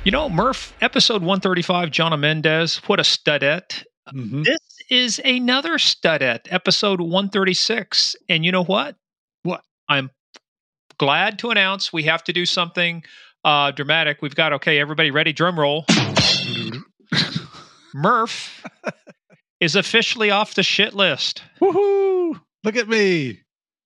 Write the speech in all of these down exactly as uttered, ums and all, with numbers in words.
You know, Murph, episode one thirty-five, Jonna Mendez, what a studette. Mm-hmm. This is another studette, episode one thirty-six. And you know what? What? I'm glad to announce we have to do something uh, dramatic. We've got, okay, everybody ready? Drum roll. Murph is officially off the shit list. Woohoo! Look at me.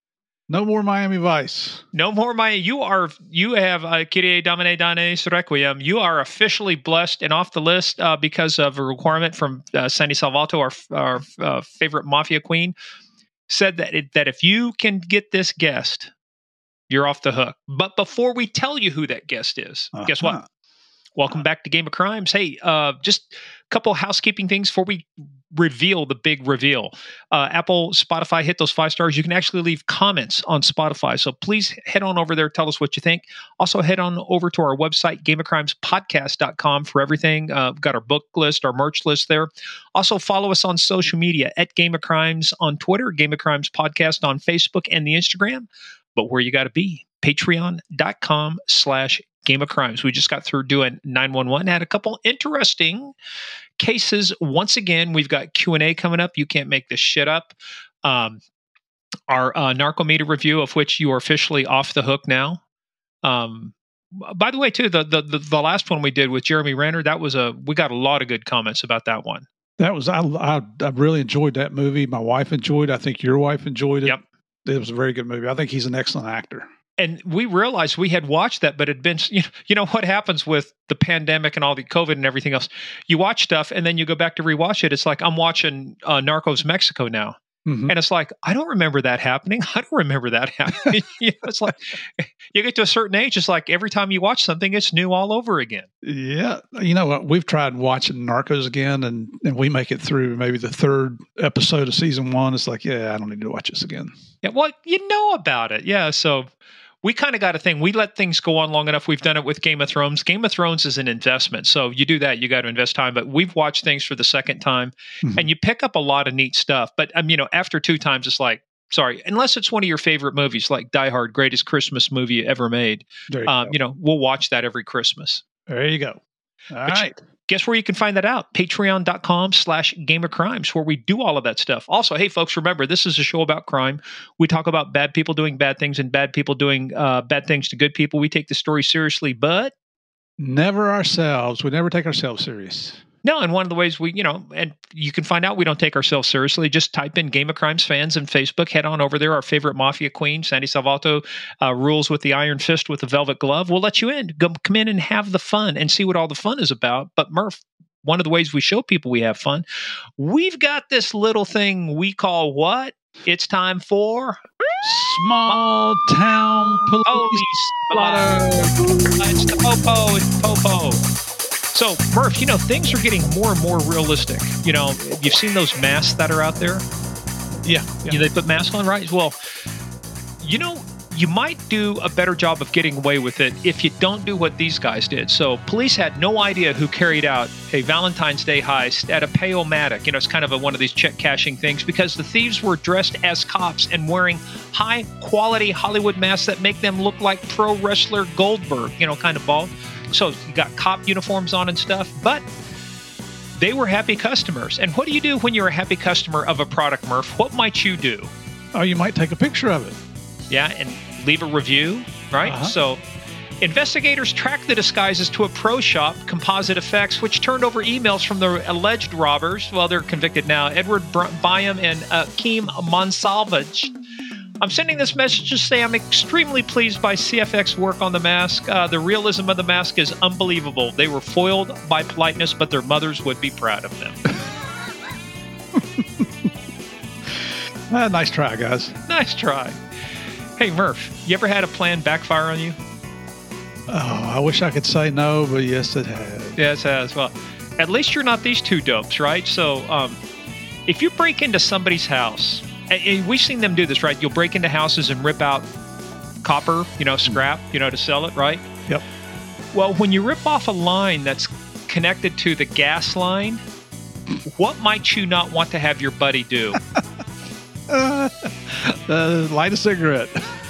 No more Miami Vice. No more Miami. You are, you have, uh, Kyrie Domine Danes Requiem. You are officially blessed and off the list uh, because of a requirement from uh, Sandy Salvato, our, our uh, favorite mafia queen, said that it, that if you can get this guest, you're off the hook. But before we tell you who that guest is, uh-huh. guess what? Welcome uh-huh. back to Game of Crimes. Hey, uh, just a couple housekeeping things before we reveal the big reveal. Uh, Apple, Spotify, hit those five stars. You can actually leave comments on Spotify. So please head on over there. Tell us what you think. Also, head on over to our website, game of crimes podcast dot com for everything. Uh, we've got our book list, our merch list there. Also, follow us on social media at Game of Crimes on Twitter, Game of Crimes Podcast on Facebook and the Instagram. But where you got to be, patreon.com slash Game of Crimes. We just got through doing nine one one. Had a couple interesting cases. Once again, we've got Q and A coming up. You can't make this shit up. Um, our uh, Narcometer review, of which you are officially off the hook now. Um, by the way, too, the, the the the last one we did with Jeremy Renner, that was a we got a lot of good comments about that one. That was I I, I really enjoyed that movie. My wife enjoyed it. I think your wife enjoyed it. Yep. It was a very good movie. I think he's an excellent actor. And we realized we had watched that, but it had been, you know, you know what happens with the pandemic and all the COVID and everything else. You watch stuff and then you go back to rewatch it. It's like, I'm watching uh, Narcos Mexico now. Mm-hmm. And it's like, I don't remember that happening. I don't remember that happening. You know, it's like, you get to a certain age, it's like every time you watch something, it's new all over again. Yeah. You know what? We've tried watching Narcos again and, and we make it through maybe the third episode of season one. It's like, yeah, I don't need to watch this again. Yeah. Well, you know about it. Yeah. So we kind of got a thing. We let things go on long enough. We've done it with Game of Thrones. Game of Thrones is an investment. So you do that, you got to invest time. But we've watched things for the second time mm-hmm. and you pick up a lot of neat stuff. But, um, you know, after two times, it's like, sorry, unless it's one of your favorite movies, like Die Hard, greatest Christmas movie ever made. You, um, you know, we'll watch that every Christmas. There you go. All but right. You, guess where you can find that out? Patreon.com slash Game of Crimes, where we do all of that stuff. Also, hey, folks, remember, this is a show about crime. We talk about bad people doing bad things and bad people doing uh, bad things to good people. We take the story seriously, but never ourselves. We never take ourselves serious. No, and one of the ways we, you know, and you can find out we don't take ourselves seriously. Just type in Game of Crimes fans in Facebook. Head on over there. Our favorite mafia queen, Sandy Salvato, uh, rules with the iron fist with the velvet glove. We'll let you in. Go, come in and have the fun and see what all the fun is about. But Murph, one of the ways we show people we have fun, we've got this little thing we call what? It's time for Small Town Police Blotter. It's the Popo. It's Popo. So, Murph, you know, things are getting more and more realistic. You know, you've seen those masks that are out there? Yeah. yeah. You know, they put masks on, right? Well, you know, you might do a better job of getting away with it if you don't do what these guys did. So, police had no idea who carried out a Valentine's Day heist at a Pay-O-Matic. You know, it's kind of a, one of these check cashing things because the thieves were dressed as cops and wearing high-quality Hollywood masks that make them look like pro wrestler Goldberg, you know, kind of bald. So you got cop uniforms on and stuff, but they were happy customers. And what do you do when you're a happy customer of a product, Murph? What might you do? Oh, you might take a picture of it. Yeah, and leave a review, right? Uh-huh. So investigators tracked the disguises to a pro shop, Composite Effects, which turned over emails from the alleged robbers. Well, they're convicted now. Edward Byam and Akeem Monsalvage. I'm sending this message to say I'm extremely pleased by C F X work on the mask. Uh, the realism of the mask is unbelievable. They were foiled by politeness, but their mothers would be proud of them. ah, nice try, guys. Nice try. Hey, Murph, you ever had a plan backfire on you? Oh, I wish I could say no, but yes, it has. Yes, it has. Well, at least you're not these two dopes, right? So um, if you break into somebody's house, and we've seen them do this, right? You'll break into houses and rip out copper, you know, scrap, you know, to sell it, right? Yep. Well, when you rip off a line that's connected to the gas line, what might you not want to have your buddy do? uh, uh, light a cigarette.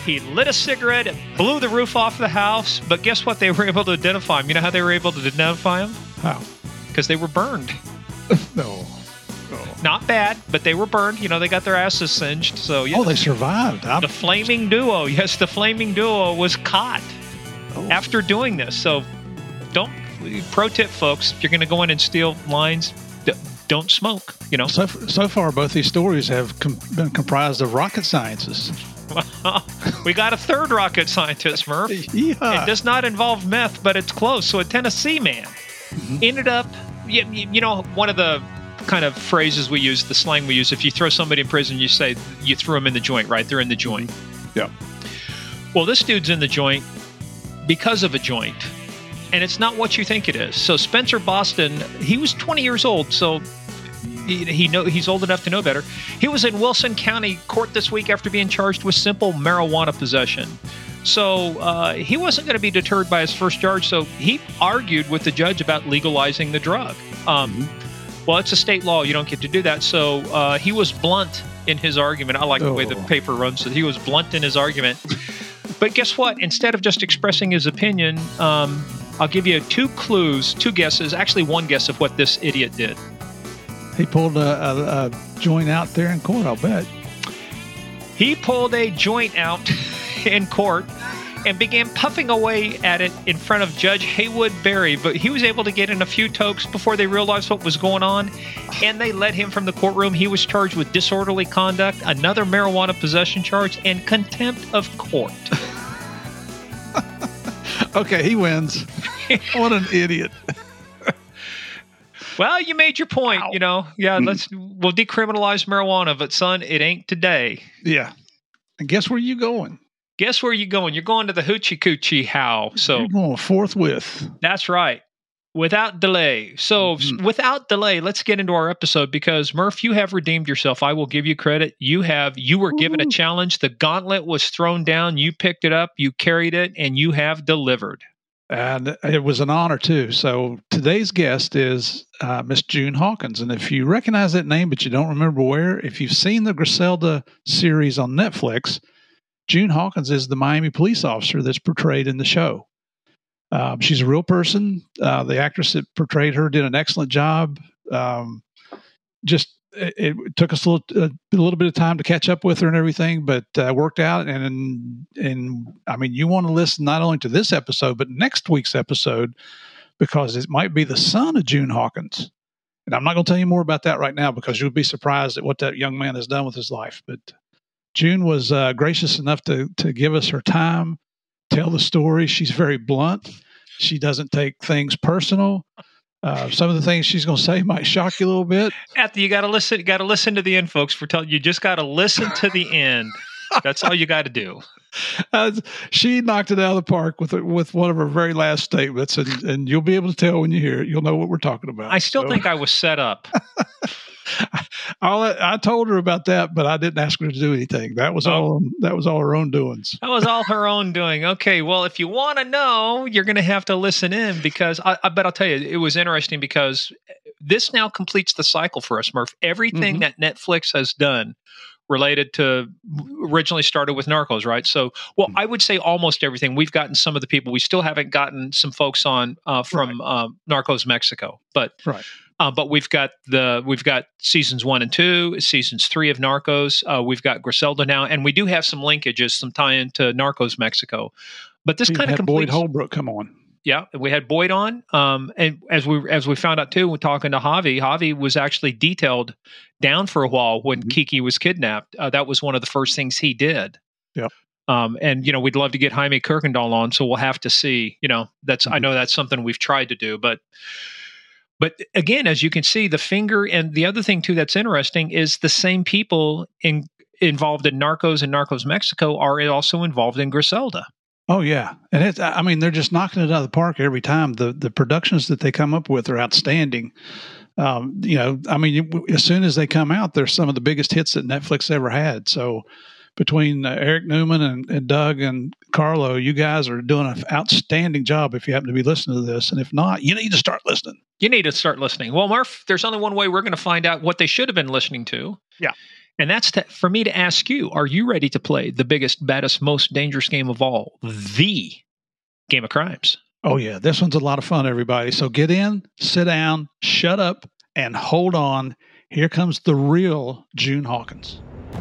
He lit a cigarette, and blew the roof off the house. But guess what? They were able to identify him. You know how they were able to identify him? How? Because they were burned. No. no. Not bad, but they were burned. You know, they got their asses singed. So yeah. Oh, they survived. I'm... The flaming duo. Yes, the flaming duo was caught oh. after doing this. So don't. Pro tip, folks, if you're going to go in and steal lines, d- don't smoke. You know. So so far, both these stories have com- been comprised of rocket sciences. We got a third rocket scientist, Murph. Yeah. It does not involve meth, but it's close. So a Tennessee man mm-hmm. ended up, you, you know, one of the kind of phrases we use, the slang we use, if you throw somebody in prison, you say you threw them in the joint, right? They're in the joint. Yeah. Well, this dude's in the joint because of a joint. And it's not what you think it is. So Spencer Boston, he was twenty years old, so he, he know he's old enough to know better. He was in Wilson County Court this week after being charged with simple marijuana possession. So uh, he wasn't going to be deterred by his first charge, so he argued with the judge about legalizing the drug. Um, mm-hmm. Well, it's a state law. You don't get to do that. So uh, he was blunt in his argument. I like oh. the way the paper runs. So he was blunt in his argument. But guess what? Instead of just expressing his opinion, um, I'll give you two clues, two guesses, actually one guess of what this idiot did. He pulled a, a, a joint out there in court, I'll bet. He pulled a joint out in court and began puffing away at it in front of Judge Haywood Berry. But he was able to get in a few tokes before they realized what was going on, and they let him from the courtroom. He was charged with disorderly conduct, another marijuana possession charge, and contempt of court. Okay, he wins. What an idiot. Well, you made your point, Ow. you know. Yeah, let's we'll decriminalize marijuana, but son, it ain't today. Yeah. And guess where you going? Guess where you going? You're going to the Hoochie Coochie How. So you're going forthwith. That's right. Without delay. So mm-hmm. without delay, let's get into our episode because Murph, you have redeemed yourself. I will give you credit. You have you were given a challenge. The gauntlet was thrown down. You picked it up, you carried it, and you have delivered. And it was an honor, too. So today's guest is uh, Miss June Hawkins. And if you recognize that name, but you don't remember where, if you've seen the Griselda series on Netflix, June Hawkins is the Miami police officer that's portrayed in the show. Um, she's a real person. Uh, the actress that portrayed her did an excellent job. Um, just it, it took us a little, a, a little bit of time to catch up with her and everything, but uh, worked out. And, and I mean, you want to listen not only to this episode, but next week's episode, because it might be the son of June Hawkins. And I'm not going to tell you more about that right now because you'll be surprised at what that young man has done with his life. But June was uh, gracious enough to to give us her time, tell the story. She's very blunt. She doesn't take things personal. Uh, some of the things she's going to say might shock you a little bit. After you got to listen, you got to listen to the end, folks. For telling you, just got to listen to the end. That's all you got to do. Uh, she knocked it out of the park with with one of her very last statements, and, and you'll be able to tell when you hear it. You'll know what we're talking about. I still so. think I was set up. I'll, I told her about that, but I didn't ask her to do anything. That was oh. all. That was all her own doings. That was all her own doing. Okay, well, if you want to know, you're going to have to listen in because I, I bet I'll tell you, it was interesting because this now completes the cycle for us, Murph. Everything mm-hmm. that Netflix has done related to originally started with Narcos, right? So, well, mm-hmm. I would say almost everything. We've gotten some of the people. We still haven't gotten some folks on uh, from right. uh, Narcos Mexico, but right. Uh, but we've got the we've got seasons one and two, seasons three of Narcos. Uh, we've got Griselda now, and we do have some linkages, some tie into Narcos Mexico. But this kind of completes. Boyd Holbrook come on. Yeah, we had Boyd on, um, and as we as we found out too, when talking to Javi, Javi was actually detailed down for a while when mm-hmm. Kiki was kidnapped. Uh, that was one of the first things he did. Yeah. Um, and you know, we'd love to get Jaime Kuykendall on, so we'll have to see. You know, that's mm-hmm. I know that's something we've tried to do, but. But again, as you can see, the finger and the other thing too that's interesting is the same people in, involved in Narcos and Narcos Mexico are also involved in Griselda. Oh yeah, and it's I mean they're just knocking it out of the park every time. The the productions that they come up with are outstanding. Um, you know, I mean, as soon as they come out, they're some of the biggest hits that Netflix ever had. So between uh, Eric Newman and, and Doug and Carlo, you guys are doing an outstanding job if you happen to be listening to this. And if not, you need to start listening. You need to start listening. Well, Murph, there's only one way we're going to find out what they should have been listening to. Yeah. And that's to, for me to ask you, are you ready to play the biggest, baddest, most dangerous game of all, the Game of Crimes? Oh, yeah. This one's a lot of fun, everybody. So get in, sit down, shut up, and hold on. Here comes the real June Hawkins.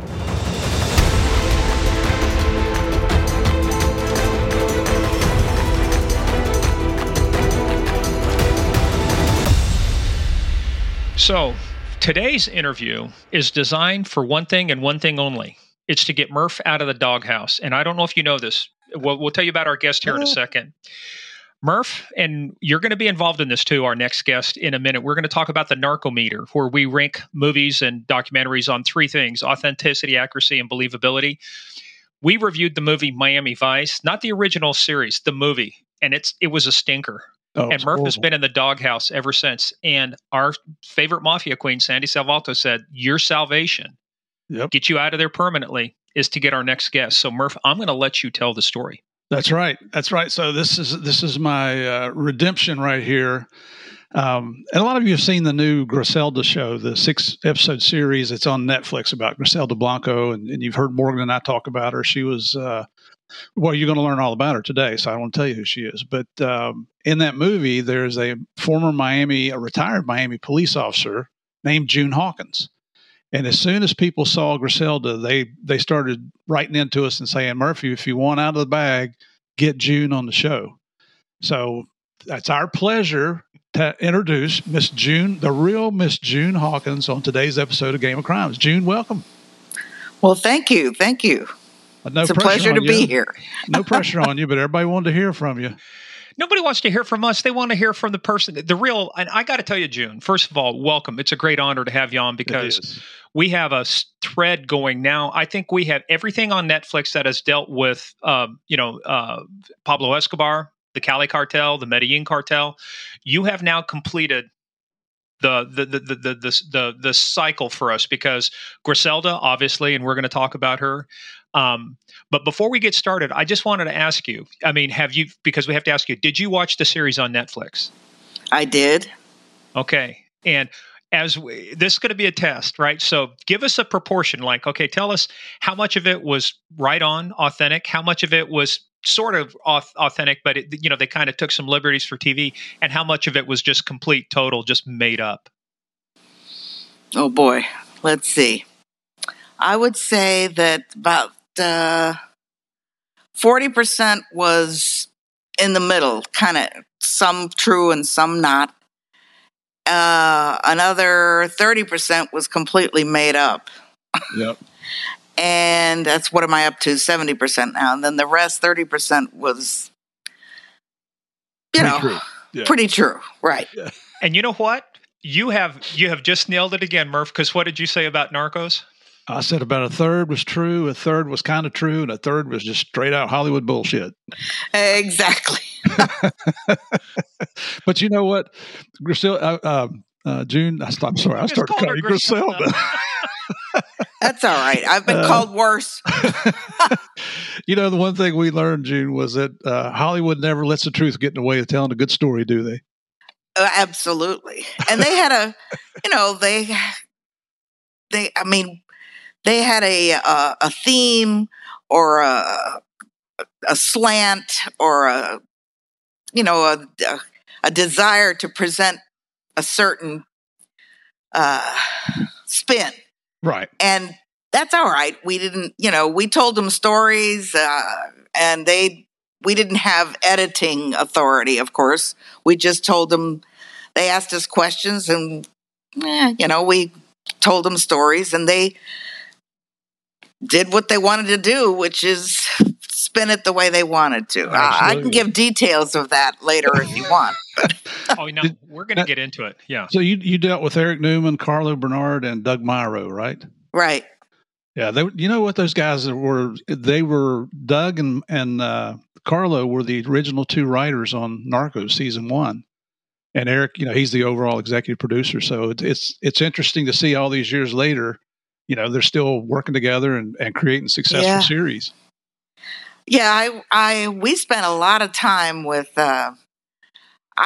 So today's interview is designed for one thing and one thing only. It's to get Murph out of the doghouse. And I don't know if you know this. We'll, we'll tell you about our guest here in a second. Murph, and you're going to be involved in this too, our next guest, in a minute. We're going to talk about the Narcometer, where we rank movies and documentaries on three things: authenticity, accuracy, and believability. We reviewed the movie Miami Vice, not the original series, the movie, and it's it was a stinker. Oh, and Murph horrible. has been in the doghouse ever since. And our favorite mafia queen, Sandy Salvato, said, your salvation, Yep. get you out of there permanently, is to get our next guest. So, Murph, I'm going to let you tell the story. That's right. That's right. So this is this is my uh, redemption right here. Um, and a lot of you have seen the new Griselda show, the six episode series. It's on Netflix about Griselda Blanco, and, and you've heard Morgan and I talk about her. She was uh, well, you're going to learn all about her today, so I won't tell you who she is. But um, in that movie, there's a former Miami, a retired Miami police officer named June Hawkins. And as soon as people saw Griselda, they they started writing into us and saying, Murphy, if you want out of the bag, get June on the show. So that's our pleasure to introduce Miss June, the real Miss June Hawkins, on today's episode of Game of Crimes. June, welcome. Well, thank you. Thank you. No it's a pressure pleasure on to you. be here. No pressure on you, but everybody wanted to hear from you. Nobody wants to hear from us. They want to hear from the person, the real. And I got to tell you, June, first of all, welcome. It's a great honor to have you on because we have a thread going now. I think we have everything on Netflix that has dealt with, um, you know, uh, Pablo Escobar, the Cali cartel, the Medellin cartel. You have now completed the the the the the the, the, the cycle for us because Griselda, obviously, and we're going to talk about her. Um, but before we get started, I just wanted to ask you, I mean, have you, because we have to ask you, did you watch the series on Netflix? I did. Okay. And as we, this is going to be a test, right? So give us a proportion, like, okay, tell us how much of it was right on authentic, how much of it was sort of authentic, but it, you know, they kind of took some liberties for T V, and how much of it was just complete, total, just made up. Oh boy. Let's see. I would say that about uh, forty percent was in the middle, kind of some true and some not. Uh, another thirty percent was completely made up. Yep. And that's what am I up to? seventy percent now. And then the rest, thirty percent was, you Pretty know, true. Yeah. pretty true. Right. Yeah. And you know what? You have you have just nailed it again, Murph, because what did you say about Narcos? I said about a third was true, a third was kind of true, and a third was just straight out Hollywood bullshit. Exactly. But you know what, Griselda, uh, uh, June. I'm sorry, I started calling you Griselda. Griselda. That's all right. I've been uh, called worse. You know, the one thing we learned, June, was that uh, Hollywood never lets the truth get in the way of telling a good story, do they? Uh, absolutely. And they had a, you know, they, they. I mean. They had a uh, a theme or a a slant or a you know a a, a desire to present a certain uh, spin, right? And that's all right. We didn't, you know, we told them stories, uh, and they we didn't have editing authority. Of course, we just told them. They asked us questions, and eh, you know, we told them stories, and they did what they wanted to do, which is spin it the way they wanted to. Uh, I can give details of that later if you want. Oh, no, we're going to get into it. Yeah. So you you dealt with Eric Newman, Carlo Bernard, and Doug Myro, right? Right. Yeah. They, you know what those guys were? They were Doug and and uh, Carlo were the original two writers on Narcos season one, and Eric, you know, he's the overall executive producer. So it, it's it's interesting to see all these years later. You know, they're still working together and, and creating successful yeah. series. Yeah, I, I, we spent a lot of time with, uh, I,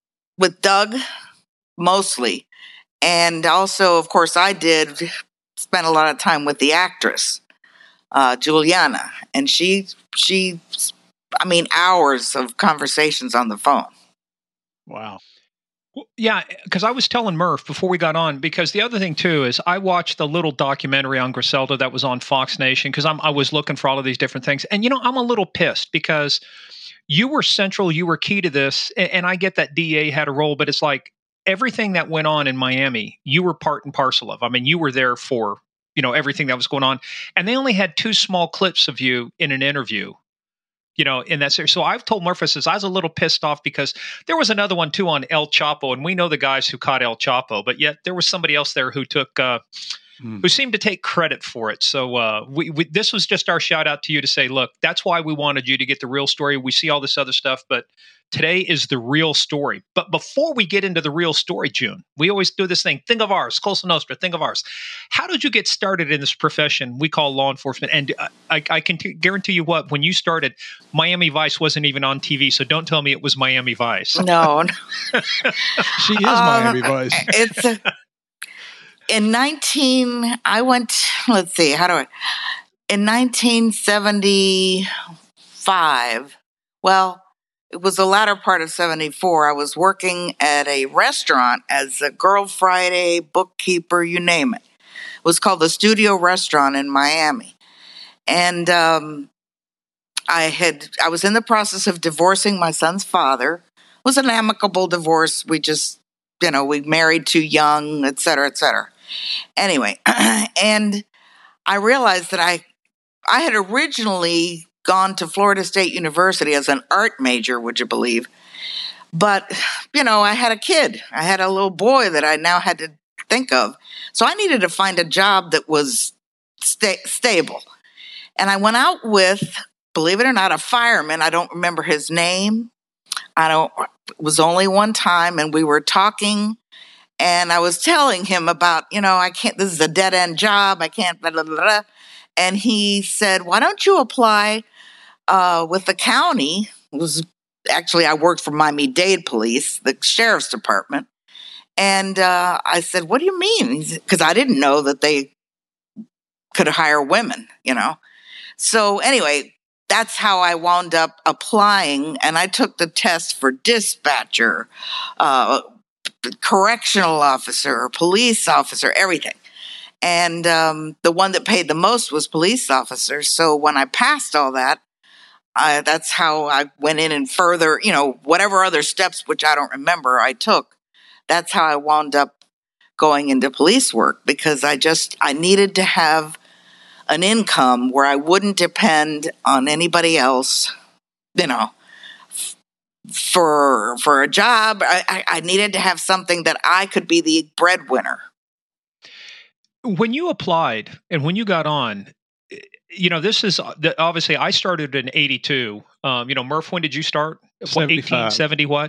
with Doug mostly, and also, of course, I did spent a lot of time with the actress, uh, Juliana, and she, she, I mean, hours of conversations on the phone. Wow. Well, yeah, because I was telling Murph before we got on, because the other thing too is I watched the little documentary on Griselda that was on Fox Nation, because I'm I was looking for all of these different things. And, you know, I'm a little pissed because you were central, you were key to this. And, and I get that D A had a role, but it's like everything that went on in Miami, you were part and parcel of. I mean, you were there for, you know, everything that was going on. And they only had two small clips of you in an interview, you know, in that series. So I've told Murphy, says I was a little pissed off because there was another one too on El Chapo, and we know the guys who caught El Chapo, but yet there was somebody else there who took, uh, mm. who seemed to take credit for it. So uh, we, we this was just our shout out to you to say, look, that's why we wanted you to get the real story. We see all this other stuff, but today is the real story. But before we get into the real story, June, we always do this thing. Think of ours, Cosa Nostra, think of ours. How did you get started in this profession we call law enforcement? And I, I can t- guarantee you what, when you started, Miami Vice wasn't even on T V, so don't tell me it was Miami Vice. No. She is uh, Miami Vice. It's a, in nineteen, I went, let's see, how do I, in nineteen seventy-five, well, it was the latter part of seventy-four. I was working at a restaurant as a Girl Friday, bookkeeper, you name it. It was called the Studio Restaurant in Miami. And um, I had I was in the process of divorcing my son's father. It was an amicable divorce. We just, you know, we married too young, et cetera, et cetera. Anyway, and I realized that I I had originally gone to Florida State University as an art major, would you believe? But, you know, I had a kid. I had a little boy that I now had to think of. So I needed to find a job that was sta- stable. And I went out with, believe it or not, a fireman. I don't remember his name. I don't, it was only one time, and we were talking, and I was telling him about, you know, I can't, this is a dead end job. I can't, blah, blah, blah, blah. And he said, why don't you apply Uh, with the county? It was actually, I worked for Miami-Dade Police, the sheriff's department. And uh, I said, what do you mean? Because I didn't know that they could hire women, you know. So anyway, that's how I wound up applying. And I took the test for dispatcher, uh, correctional officer, police officer, everything. And um, the one that paid the most was police officer. So when I passed all that, Uh, that's how I went in and further, you know, whatever other steps, which I don't remember, I took. That's how I wound up going into police work, because I just, I needed to have an income where I wouldn't depend on anybody else, you know, f- for for a job. I, I needed to have something that I could be the breadwinner. When you applied and when you got on, you know, this is obviously I started in eighty-two. Um, you know, Murph, when did you start? eighteen seventy what?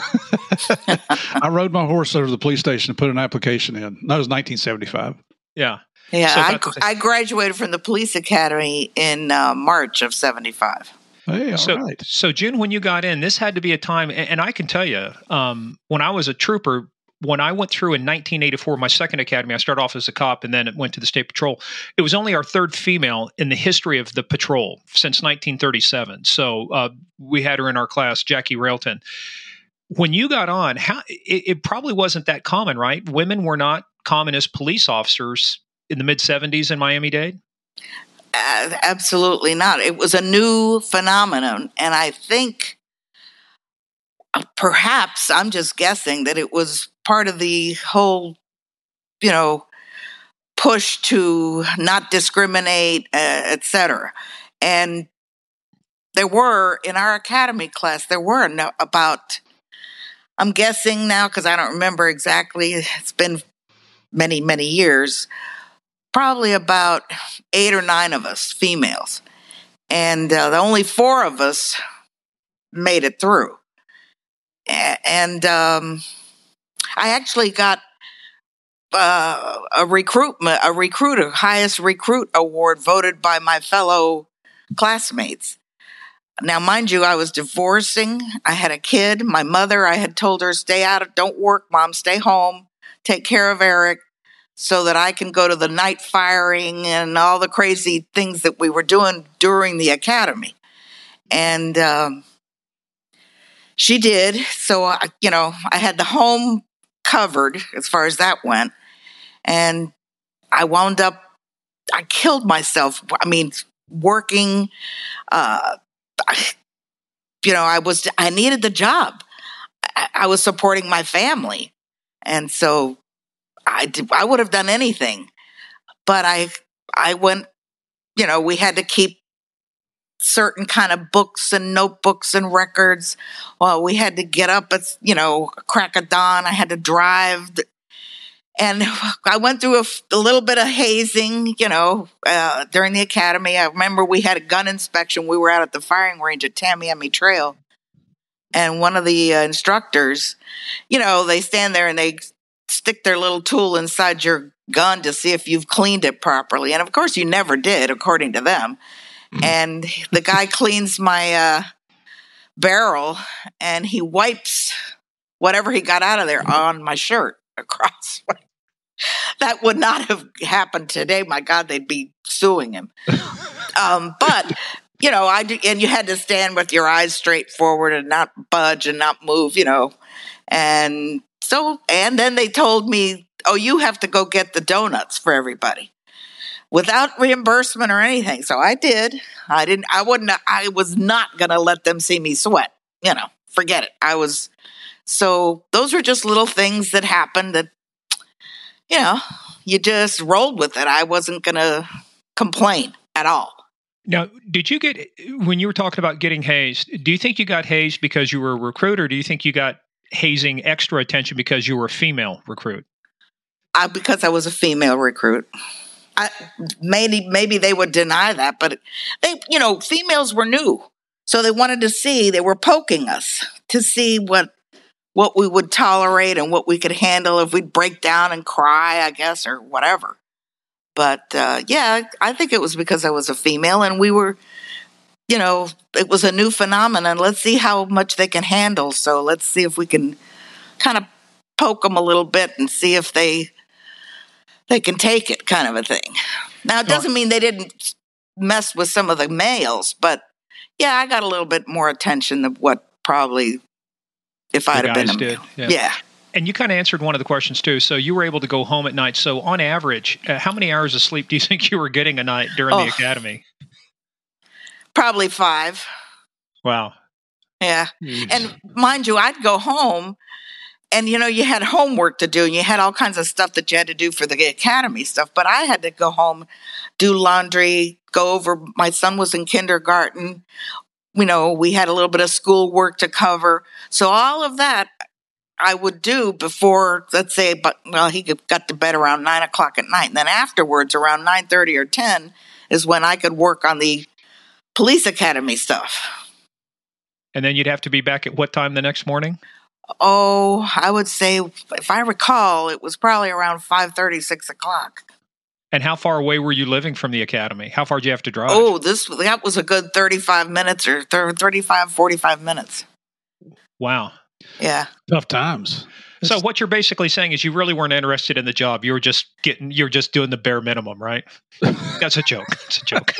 I rode my horse over to the police station and put an application in. That was nineteen seventy-five. Yeah. Yeah. So I, I graduated from the police academy in uh, March of seventy-five. Hey, all so, right. So, June, when you got in, this had to be a time, and, and I can tell you, um, when I was a trooper, when I went through in nineteen eighty-four, my second academy, I started off as a cop and then it went to the State Patrol. It was only our third female in the history of the patrol since nineteen thirty-seven. So uh, we had her in our class, Jackie Railton. When you got on, how it, it probably wasn't that common, right? Women were not common as police officers in the mid-seventies in Miami-Dade? Uh, absolutely not. It was a new phenomenon. And I think perhaps, I'm just guessing, that it was part of the whole, you know, push to not discriminate, uh, et cetera. And there were, in our academy class, there were no, about, I'm guessing now because I don't remember exactly, it's been many, many years, probably about eight or nine of us, females. And uh, the only four of us made it through. And um, I actually got uh, a recruitment, a recruiter, highest recruit award voted by my fellow classmates. Now, mind you, I was divorcing. I had a kid. My mother, I had told her, stay out of, don't work, Mom, stay home, take care of Eric. so that I can go to the night firing and all the crazy things that we were doing during the academy. And um, she did. So, I, you know, I had the home covered as far as that went. And I wound up, I killed myself. I mean, working, uh, you know, I was, I needed the job. I, I was supporting my family. And so I did, I would have done anything, but I, I went, you know, we had to keep certain kind of books and notebooks and records. Well, we had to get up at, you know, crack of dawn. I had to drive. And I went through a, a little bit of hazing, you know, uh, during the academy. I remember we had a gun inspection. We were out at the firing range at Tamiami Trail. And one of the uh, instructors, you know, they stand there and they stick their little tool inside your gun to see if you've cleaned it properly. And of course, you never did, according to them. And the guy cleans my uh, barrel and he wipes whatever he got out of there on my shirt across. That would not have happened today. My God, they'd be suing him. um, but, you know, I do, and you had to stand with your eyes straight forward and not budge and not move, you know. And so, and then they told me, oh, you have to go get the donuts for everybody, without reimbursement or anything. So I did. I didn't, I wouldn't, I was not going to let them see me sweat. You know, forget it. I was, so those were just little things that happened that, you know, you just rolled with it. I wasn't going to complain at all. Now, did you get, when you were talking about getting hazed, do you think you got hazed because you were a recruit, or do you think you got hazing extra attention because you were a female recruit? I, because I was a female recruit. I, maybe maybe they would deny that, but they, you know, females were new, so they wanted to see. They were poking us to see what what we would tolerate and what we could handle if we'd break down and cry, I guess, or whatever. But uh, yeah, I think it was because I was a female, and we were, you know, it was a new phenomenon. Let's see how much they can handle. So let's see if we can kind of poke them a little bit and see if they. They can take it, kind of a thing. Now, it doesn't mean they didn't mess with some of the males, but yeah, I got a little bit more attention than what probably if I'd have been a male. Yeah. yeah. And you kind of answered one of the questions too. So you were able to go home at night. So on average, uh, how many hours of sleep do you think you were getting a night during oh, the academy? Probably five. Wow. Yeah. And mind you, I'd go home. And, you know, you had homework to do and you had all kinds of stuff that you had to do for the academy stuff. But I had to go home, do laundry, go over. My son was in kindergarten. You know, we had a little bit of school work to cover. So all of that I would do before, let's say, but well, he got to bed around nine o'clock at night. And then afterwards, around nine thirty or ten is when I could work on the police academy stuff. And then you'd have to be back at what time the next morning? Oh, I would say, if I recall, it was probably around five thirty, six o'clock. And how far away were you living from the academy? How far did you have to drive? Oh, this that was a good thirty-five minutes or thirty-five, forty-five minutes. Wow. Yeah. Tough times. So what you're basically saying is you really weren't interested in the job. You were just getting, you're just doing the bare minimum, right? That's a joke. That's a joke.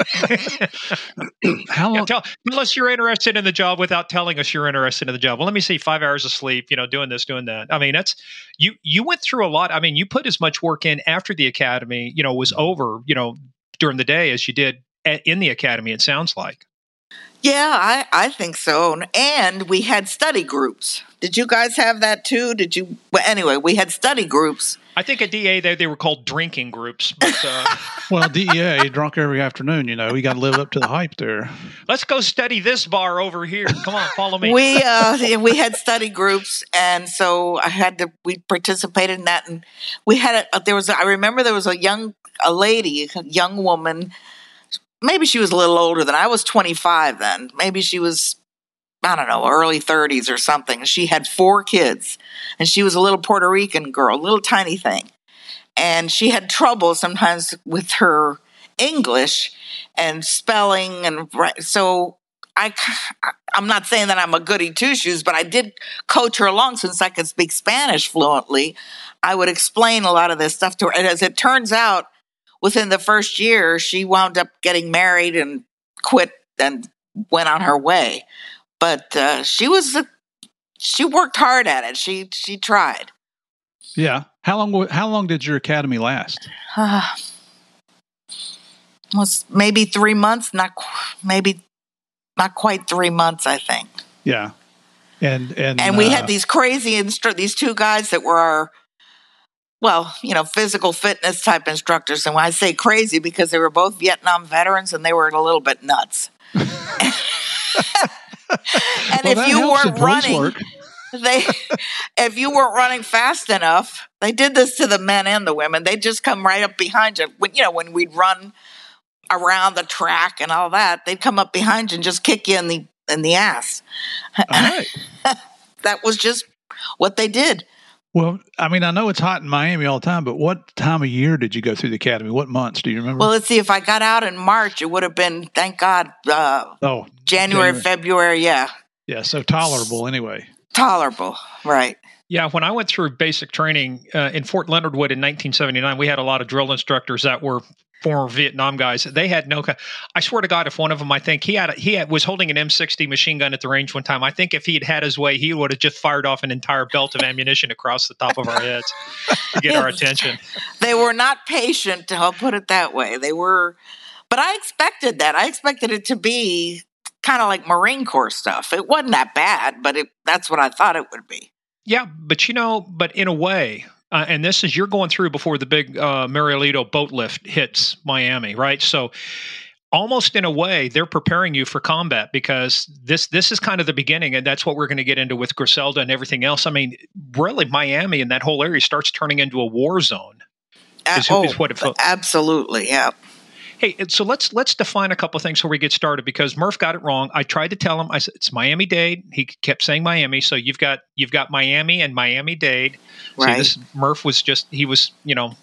How long? Yeah, tell, unless you're interested in the job without telling us you're interested in the job. Well, let me see, five hours of sleep, you know, doing this, doing that. I mean, that's, you, you went through a lot. I mean, you put as much work in after the academy, you know, was over, you know, during the day as you did at, in the academy, it sounds like. Yeah, I, I think so. And we had study groups. Did you guys have that too? Did you? Well, anyway, we had study groups. I think at D A they, they were called drinking groups. But, uh, well, D E A, drunk every afternoon, you know. We got to live up to the hype there. Let's go study this bar over here. Come on, follow me. We uh, we had study groups, and so I had to. We participated in that, and we had a. There was. A, I remember there was a young a lady, a young woman. Maybe she was a little older than I was. twenty-five then. Maybe she was, I don't know, early thirties or something. She had four kids, and she was a little Puerto Rican girl, little tiny thing. And she had trouble sometimes with her English and spelling. And so I, I'm not saying that I'm a goody two-shoes, but I did coach her along since I could speak Spanish fluently. I would explain a lot of this stuff to her. And as it turns out, within the first year, she wound up getting married and quit and went on her way. But uh, she was, a, she worked hard at it. She she tried. Yeah. How long? How long did your academy last? Uh, was maybe three months. Not maybe. Not quite three months, I think. Yeah, and and and we uh, had these crazy instru- these two guys that were our, well, you know, physical fitness type instructors. And when I say crazy, because they were both Vietnam veterans and they were a little bit nuts. and well, if you weren't running, work. they if you weren't running fast enough, they did this to the men and the women. They'd just come right up behind you. When, you know, when we'd run around the track and all that, they'd come up behind you and just kick you in the in the ass. All right. That was just what they did. Well, I mean, I know it's hot in Miami all the time, but what time of year did you go through the academy? What months do you remember? Well, let's see. If I got out in March, it would have been, thank God, uh, oh, January, January, February. Yeah. Yeah. So tolerable anyway. Tolerable. Right. Yeah, when I went through basic training uh, in Fort Leonard Wood in nineteen seventy-nine, we had a lot of drill instructors that were former Vietnam guys. They had no. I swear to God, if one of them, I think he had a, he had, was holding an M sixty machine gun at the range one time. I think if he had had his way, he would have just fired off an entire belt of ammunition across the top of our heads to get our attention. They were not patient. I'll put it that way. They were, but I expected that. I expected it to be kind of like Marine Corps stuff. It wasn't that bad, but it, that's what I thought it would be. Yeah, but you know, but in a way, uh, and this is you're going through before the big uh, Marielito boat lift hits Miami, right? So almost in a way, they're preparing you for combat because this this is kind of the beginning, and that's what we're going to get into with Griselda and everything else. I mean, really, Miami and that whole area starts turning into a war zone. Is, uh, oh, is what it felt. Absolutely, yeah. Hey, so let's let's define a couple of things before we get started because Murph got it wrong. I tried to tell him I said it's Miami-Dade. He kept saying Miami, so you've got you've got Miami and Miami-Dade. Right. See, this Murph was just he was you know.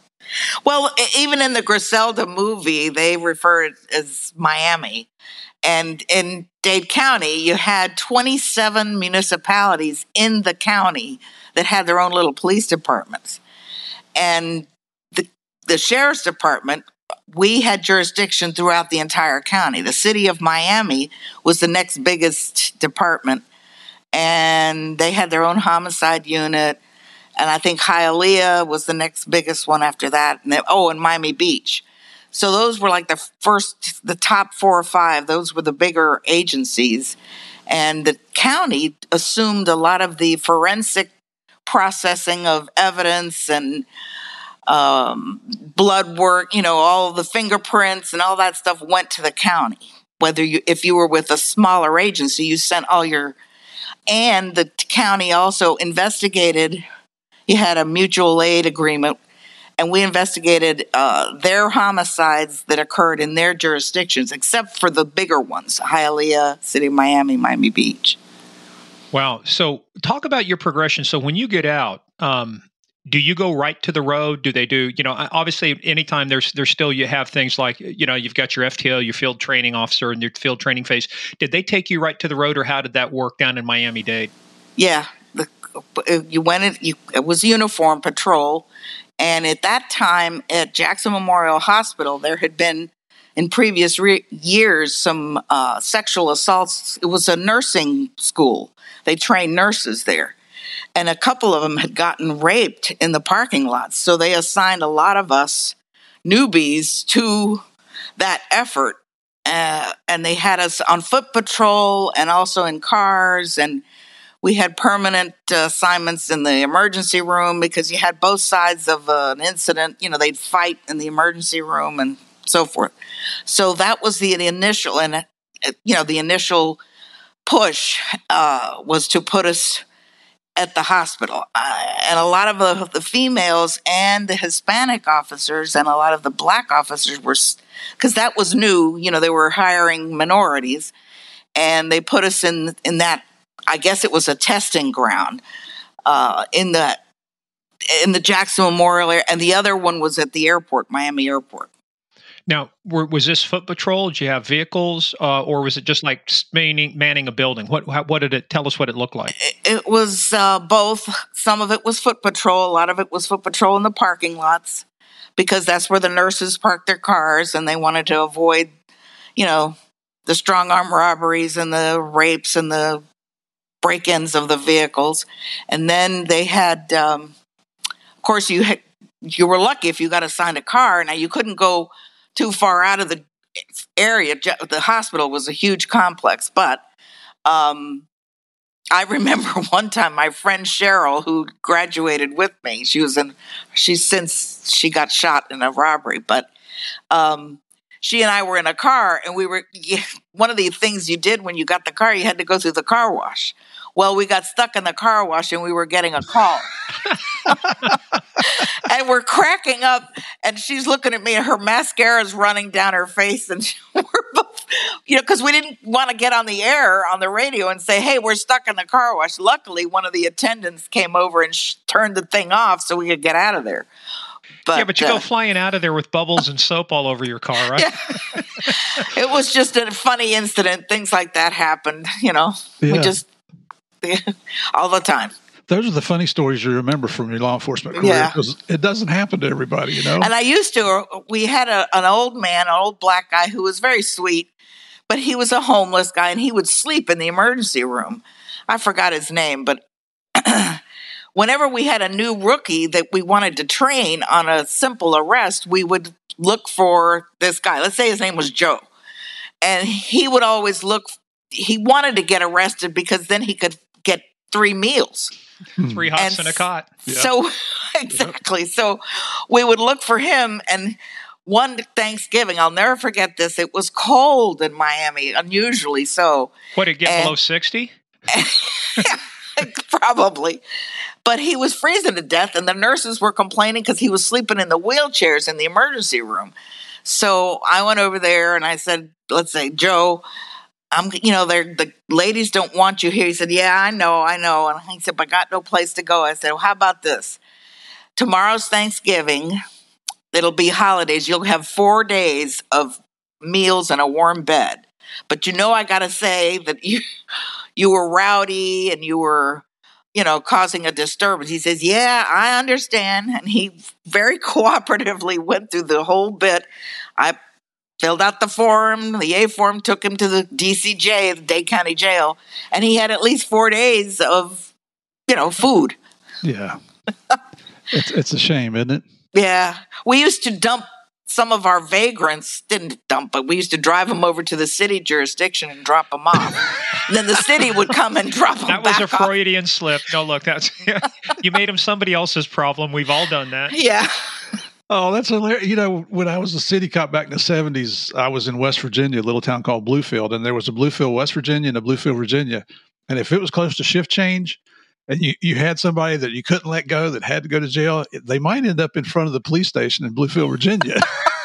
Well, even in the Griselda movie, they refer it as Miami, and in Dade County, you had twenty-seven municipalities in the county that had their own little police departments, and the the sheriff's department. We had jurisdiction throughout the entire county. The city of Miami was the next biggest department, and they had their own homicide unit. And I think Hialeah was the next biggest one after that. And they, oh, and Miami Beach. So those were like the first, the top four or five. Those were the bigger agencies. And the county assumed a lot of the forensic processing of evidence and Um, blood work, you know, all the fingerprints and all that stuff went to the county. Whether you, if you were with a smaller agency, you sent all your, and the county also investigated, you had a mutual aid agreement, and we investigated uh, their homicides that occurred in their jurisdictions, except for the bigger ones, Hialeah, City of Miami, Miami Beach. Wow. So talk about your progression. So when you get out, um, do you go right to the road? Do they do, you know, obviously anytime there's, there's still, you have things like, you know, you've got your F T L, your field training officer and your field training phase. Did they take you right to the road or how did that work down in Miami-Dade? Yeah. The, you went in, you, it was uniform patrol. And at that time at Jackson Memorial Hospital, there had been in previous re- years some uh, sexual assaults. It was a nursing school. They trained nurses there. And a couple of them had gotten raped in the parking lots. So they assigned a lot of us newbies to that effort. Uh, and they had us on foot patrol and also in cars. And we had permanent uh, assignments in the emergency room because you had both sides of uh, an incident. You know, they'd fight in the emergency room and so forth. So that was the, the initial, and, uh, you know, the initial push uh, was to put us at the hospital. Uh, and a lot of the, the females and the Hispanic officers and a lot of the black officers were, because that was new, you know, they were hiring minorities, and they put us in, in that, I guess it was a testing ground uh, in the, in the Jackson Memorial area. And the other one was at the airport, Miami Airport. Now, were, was this foot patrol? Did you have vehicles, uh, or was it just like manning, manning a building? What how, what did it tell us? What it looked like? It, it was uh, both. Some of it was foot patrol. A lot of it was foot patrol in the parking lots, because that's where the nurses parked their cars, and they wanted to avoid, you know, the strong arm robberies and the rapes and the break-ins of the vehicles. And then they had, um, of course, you had, you were lucky if you got assigned a car. Now, you couldn't go too far out of the area. The hospital was a huge complex, but um, I remember one time my friend Cheryl, who graduated with me, she was in, she's since she got shot in a robbery, but um, she and I were in a car, and we were, one of the things you did when you got the car, you had to go through the car wash. Well, we got stuck in the car wash, and we were getting a call. And we're cracking up, and she's looking at me, and her mascara's running down her face, and we're both, you know, because we didn't want to get on the air on the radio and say, hey, we're stuck in the car wash. Luckily, one of the attendants came over and sh- turned the thing off so we could get out of there. But, yeah, but you uh, go flying out of there with bubbles and soap all over your car, right? Yeah. It was just a funny incident. Things like that happened, you know. Yeah. We just, all the time. Those are the funny stories you remember from your law enforcement career, Yeah. because it doesn't happen to everybody, you know? And I used to, we had a, an old man, an old black guy who was very sweet, but he was a homeless guy, and he would sleep in the emergency room. I forgot his name, but whenever we had a new rookie that we wanted to train on a simple arrest, we would look for this guy. Let's say his name was Joe. And he would always look, he wanted to get arrested because then he could get three meals. Three hots and, and a cot. Yeah. So, exactly. Yep. So we would look for him. And one Thanksgiving, I'll never forget this, it was cold in Miami, unusually so. What, did it get and, below sixty? Probably. But he was freezing to death, and the nurses were complaining because he was sleeping in the wheelchairs in the emergency room. So I went over there and I said, let's say, Joe, I'm, you know, the ladies don't want you here. He said, yeah, I know, I know. And he said, but I got no place to go. I said, well, how about this? Tomorrow's Thanksgiving. It'll be holidays. You'll have four days of meals and a warm bed. But you know, I got to say that you, you were rowdy and you were, you know, causing a disturbance. He says, yeah, I understand. And he very cooperatively went through the whole bit. I filled out the form, the A form, took him to the D C J, the Dade County Jail, and he had at least four days of, you know, food. Yeah. it's, it's a shame, isn't it? Yeah. We used to dump some of our vagrants, didn't dump, but we used to drive them over to the city jurisdiction and drop them off. And then the city would come and drop them that back was a off. Freudian slip. No, look, that's you made them somebody else's problem. We've all done that. Yeah. Oh, that's hilarious. You know, when I was a city cop back in the seventies, I was in West Virginia, a little town called Bluefield, and there was a Bluefield, West Virginia, and a Bluefield, Virginia. And if it was close to shift change and you, you had somebody that you couldn't let go that had to go to jail, they might end up in front of the police station in Bluefield, Virginia.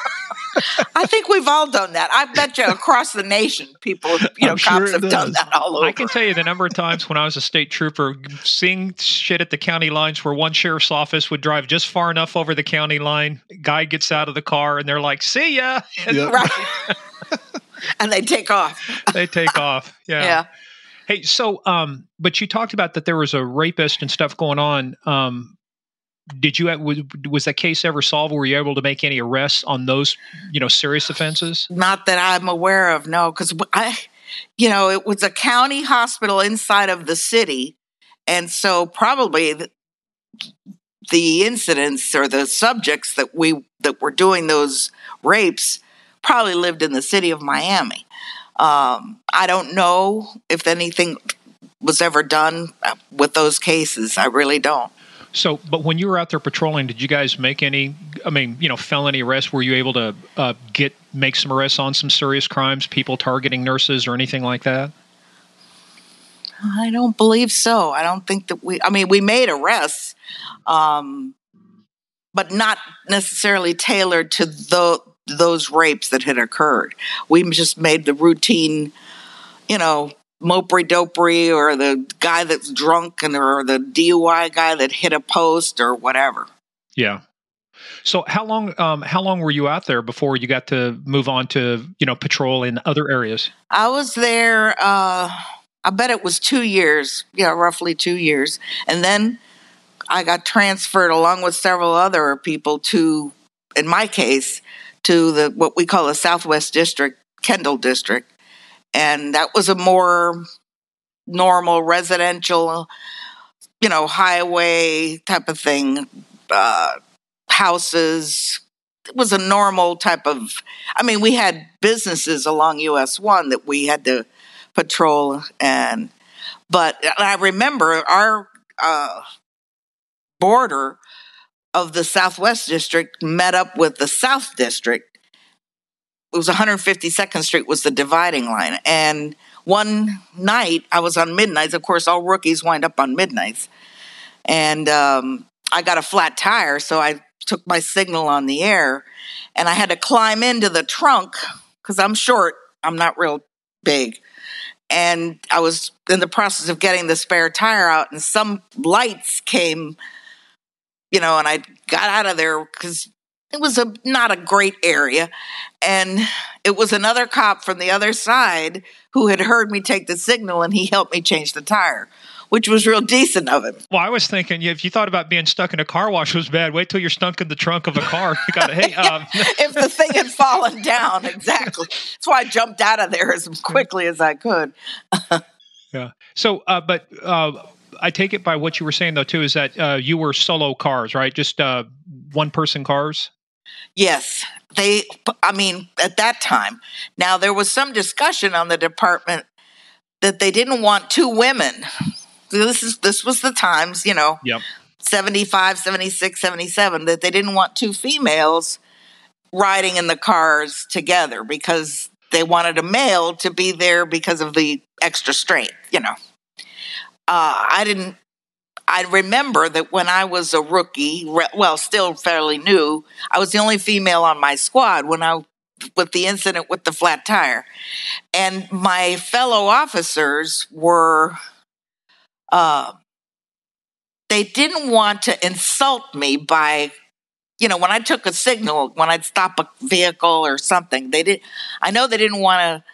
I think we've all done that. I bet you across the nation, people, you know, I'm cops sure have does. done that all over. I can tell you the number of times when I was a state trooper, seeing shit at the county lines where one sheriff's office would drive just far enough over the county line, guy gets out of the car, and they're like, see ya. And Yep. Right. And they take off. they take off. Yeah. Yeah. Hey, so, um, but you talked about that there was a rapist and stuff going on. Um, did you, was, was that case ever solved? Were you able to make any arrests on those, you know, serious offenses? Not that I'm aware of, no, because I, you know, it was a county hospital inside of the city. And so probably the, the incidents or the subjects that we, that were doing those rapes probably lived in the city of Miami. Um, I don't know if anything was ever done with those cases. I really don't. So, but when you were out there patrolling, did you guys make any, I mean, you know, felony arrests? Were you able to uh, get, make some arrests on some serious crimes, people targeting nurses or anything like that? I don't believe so. I don't think that we, I mean, we made arrests, um, but not necessarily tailored to the, those rapes that had occurred. We just made the routine, you know, mopery dopery, or the guy that's drunk, and or the D U I guy that hit a post or whatever. Yeah. So how long um, how long were you out there before you got to move on to, you know, patrol in other areas? I was there, uh, I bet it was two years, yeah, roughly two years. And then I got transferred along with several other people to, in my case, to the what we call the Southwest District, Kendall District. And that was a more normal residential, you know, highway type of thing, uh, houses. It was a normal type of, I mean, we had businesses along U S one that we had to patrol. And, but I remember our uh, border of the Southwest District met up with the South District. It was one hundred fifty-second Street was the dividing line. And one night, I was on midnights. Of course, all rookies wind up on midnights. And um, I got a flat tire, so I took my signal on the air. And I had to climb into the trunk, because I'm short. I'm not real big. And I was in the process of getting the spare tire out, and some lights came, you know, and I got out of there because it was a not a great area. And it was another cop from the other side who had heard me take the signal, and he helped me change the tire, which was real decent of him. Well, I was thinking, if you thought about being stuck in a car wash was bad, wait till you're stuck in the trunk of a car. You got to, hey, um. If the thing had fallen down, exactly. That's why I jumped out of there as quickly as I could. Yeah. So, uh, but uh, I take it by what you were saying, though, too, is that uh, you were solo cars, right? Just uh, one-person cars? Yes. They, I mean, at that time. Now, there was some discussion on the department that they didn't want two women. This is this was the times, you know, yep. seventy-five, seventy-six, seventy-seven, that they didn't want two females riding in the cars together because they wanted a male to be there because of the extra strength, you know. Uh, I didn't, I remember that when I was a rookie, well, still fairly new, I was the only female on my squad when I, with the incident with the flat tire. And my fellow officers were, uh, they didn't want to insult me by, you know, when I took a signal, when I'd stop a vehicle or something, they did. I know they didn't want to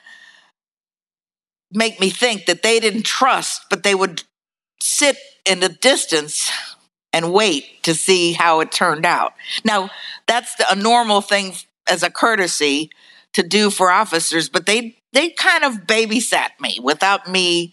make me think that they didn't trust, but they would sit in the distance and wait to see how it turned out. Now, that's a normal thing as a courtesy to do for officers, but they they kind of babysat me without me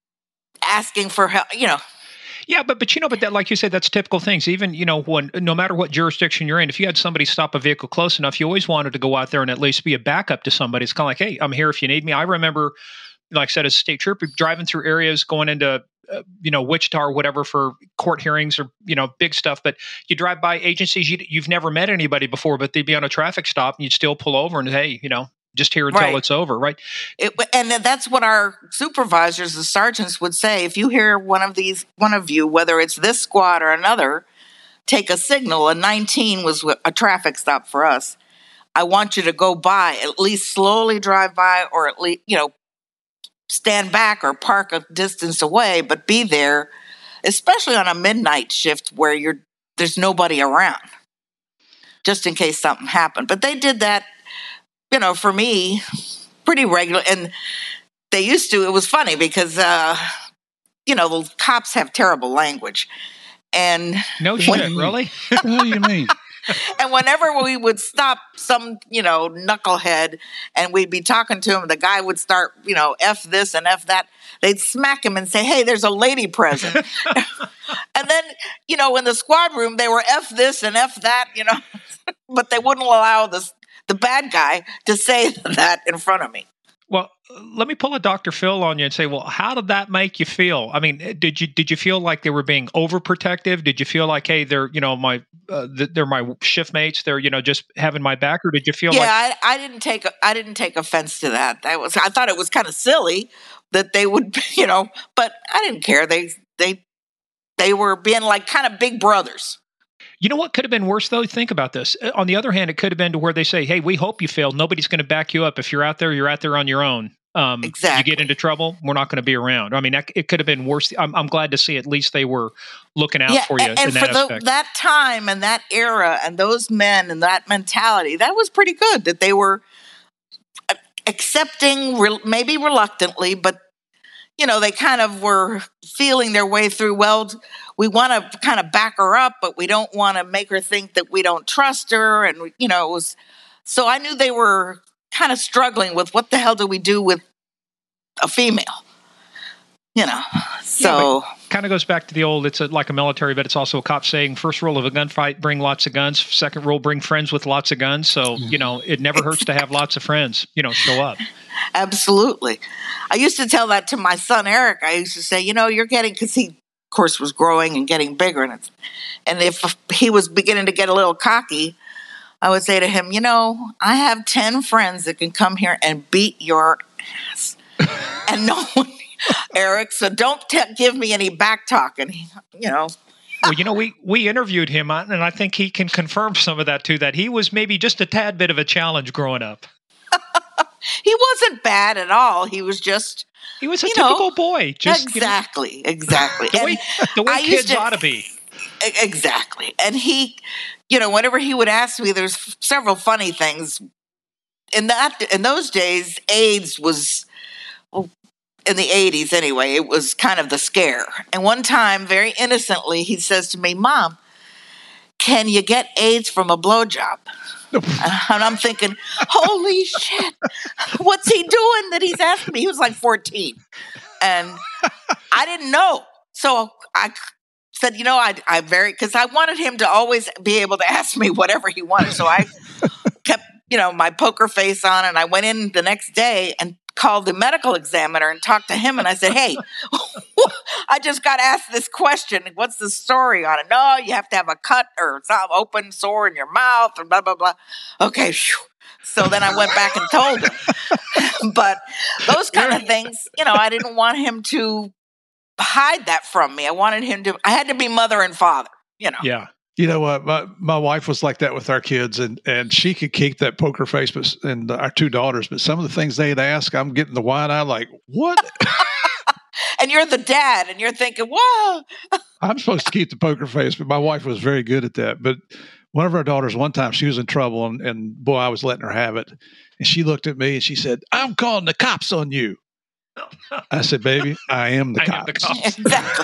asking for help, you know. Yeah, but but you know, but that, like you said, that's typical things. Even, you know, when no matter what jurisdiction you're in, if you had somebody stop a vehicle close enough, you always wanted to go out there and at least be a backup to somebody. It's kind of like, hey, I'm here if you need me. I remember, like I said, as a state trooper, driving through areas, going into uh, you know, Wichita or whatever for court hearings or, you know, big stuff. But you drive by agencies you, you've never met anybody before, but they'd be on a traffic stop and you'd still pull over and, hey, you know, just here until right. it's over, right? It, and that's what our supervisors, the sergeants, would say. If you hear one of these, one of you, whether it's this squad or another, take a signal. A nineteen was a traffic stop for us. I want you to go by, at least slowly drive by, or at least, you know, stand back or park a distance away, but be there, especially on a midnight shift where you're there's nobody around, just in case something happened. But they did that, you know, for me, pretty regular. And they used to, it was funny because, uh, you know, the cops have terrible language. And no shit, when, really? What do you mean? And whenever we would stop some, you know, knucklehead and we'd be talking to him, the guy would start, you know, F this and F that. They'd smack him and say, hey, there's a lady present. And then, you know, in the squad room, they were F this and F that, you know, but they wouldn't allow this, the bad guy to say that in front of me. Well, let me pull a Doctor Phil on you and say, well, how did that make you feel? I mean, did you did you feel like they were being overprotective? Did you feel like, hey, they're you know my uh, they're my shift mates, they're you know just having my back, or did you feel yeah, like? Yeah, I, I didn't take I didn't take offense to that. That was I thought it was kind of silly that they would you know, but I didn't care. They they they were being like kind of big brothers. You know what could have been worse, though? Think about this. On the other hand, it could have been to where they say, hey, we hope you fail. Nobody's going to back you up. If you're out there, you're out there on your own. Um, Exactly. You get into trouble, we're not going to be around. I mean, that, it could have been worse. I'm, I'm glad to see at least they were looking out Yeah, for you and, and in that for the, aspect. that time and that era and those men and that mentality, that was pretty good. That they were accepting, re- maybe reluctantly, but you know, they kind of were feeling their way through. Well, we want to kind of back her up, but we don't want to make her think that we don't trust her. And, you know, it was, so I knew they were kind of struggling with what the hell do we do with a female, you know? So yeah, kind of goes back to the old, it's a, like a military, but it's also a cop saying, first rule of a gunfight, bring lots of guns. Second rule, bring friends with lots of guns. So, you know, it never hurts to have lots of friends, you know, show up. Absolutely. I used to tell that to my son, Eric. I used to say, you know, you're getting, because he, of course, was growing and getting bigger. And, it's, and if he was beginning to get a little cocky, I would say to him, you know, I have ten friends that can come here and beat your ass. And no one, Eric, so don't t- give me any back talk. And, he, you know. Well, you know, we, we interviewed him, and I think he can confirm some of that, too, that he was maybe just a tad bit of a challenge growing up. He wasn't bad at all. He was just, he was a you typical know, boy. Just exactly, you know, exactly. the way, the way kids to, ought to be. Exactly. And he, you know, whenever he would ask me, there's several funny things. In that, in those days, AIDS was, well, in the eighties anyway, it was kind of the scare. And one time, very innocently, he says to me, Mom, can you get AIDS from a blowjob? And I'm thinking, holy shit, what's he doing that he's asking me? He was like fourteen. And I didn't know. So I said, you know, I, I very, because I wanted him to always be able to ask me whatever he wanted. So I kept, you know, my poker face on, and I went in the next day and called the medical examiner and talked to him. And I said, hey, I just got asked this question. What's the story on it? No, you have to have a cut or some open sore in your mouth and blah, blah, blah. Okay. Whew. So then I went back and told him. But those kind of things, you know, I didn't want him to hide that from me. I wanted him to, I had to be mother and father, you know. Yeah. You know what? My, my wife was like that with our kids, and, and she could keep that poker face, but and our two daughters. But some of the things they'd ask, I'm getting the wide eye, like, what? And you're the dad, and you're thinking, whoa. I'm supposed to keep the poker face, but my wife was very good at that. But one of our daughters, one time, she was in trouble, and, and boy, I was letting her have it. And she looked at me and she said, I'm calling the cops on you. I said, baby, I am the I cops. am the cops. Exactly.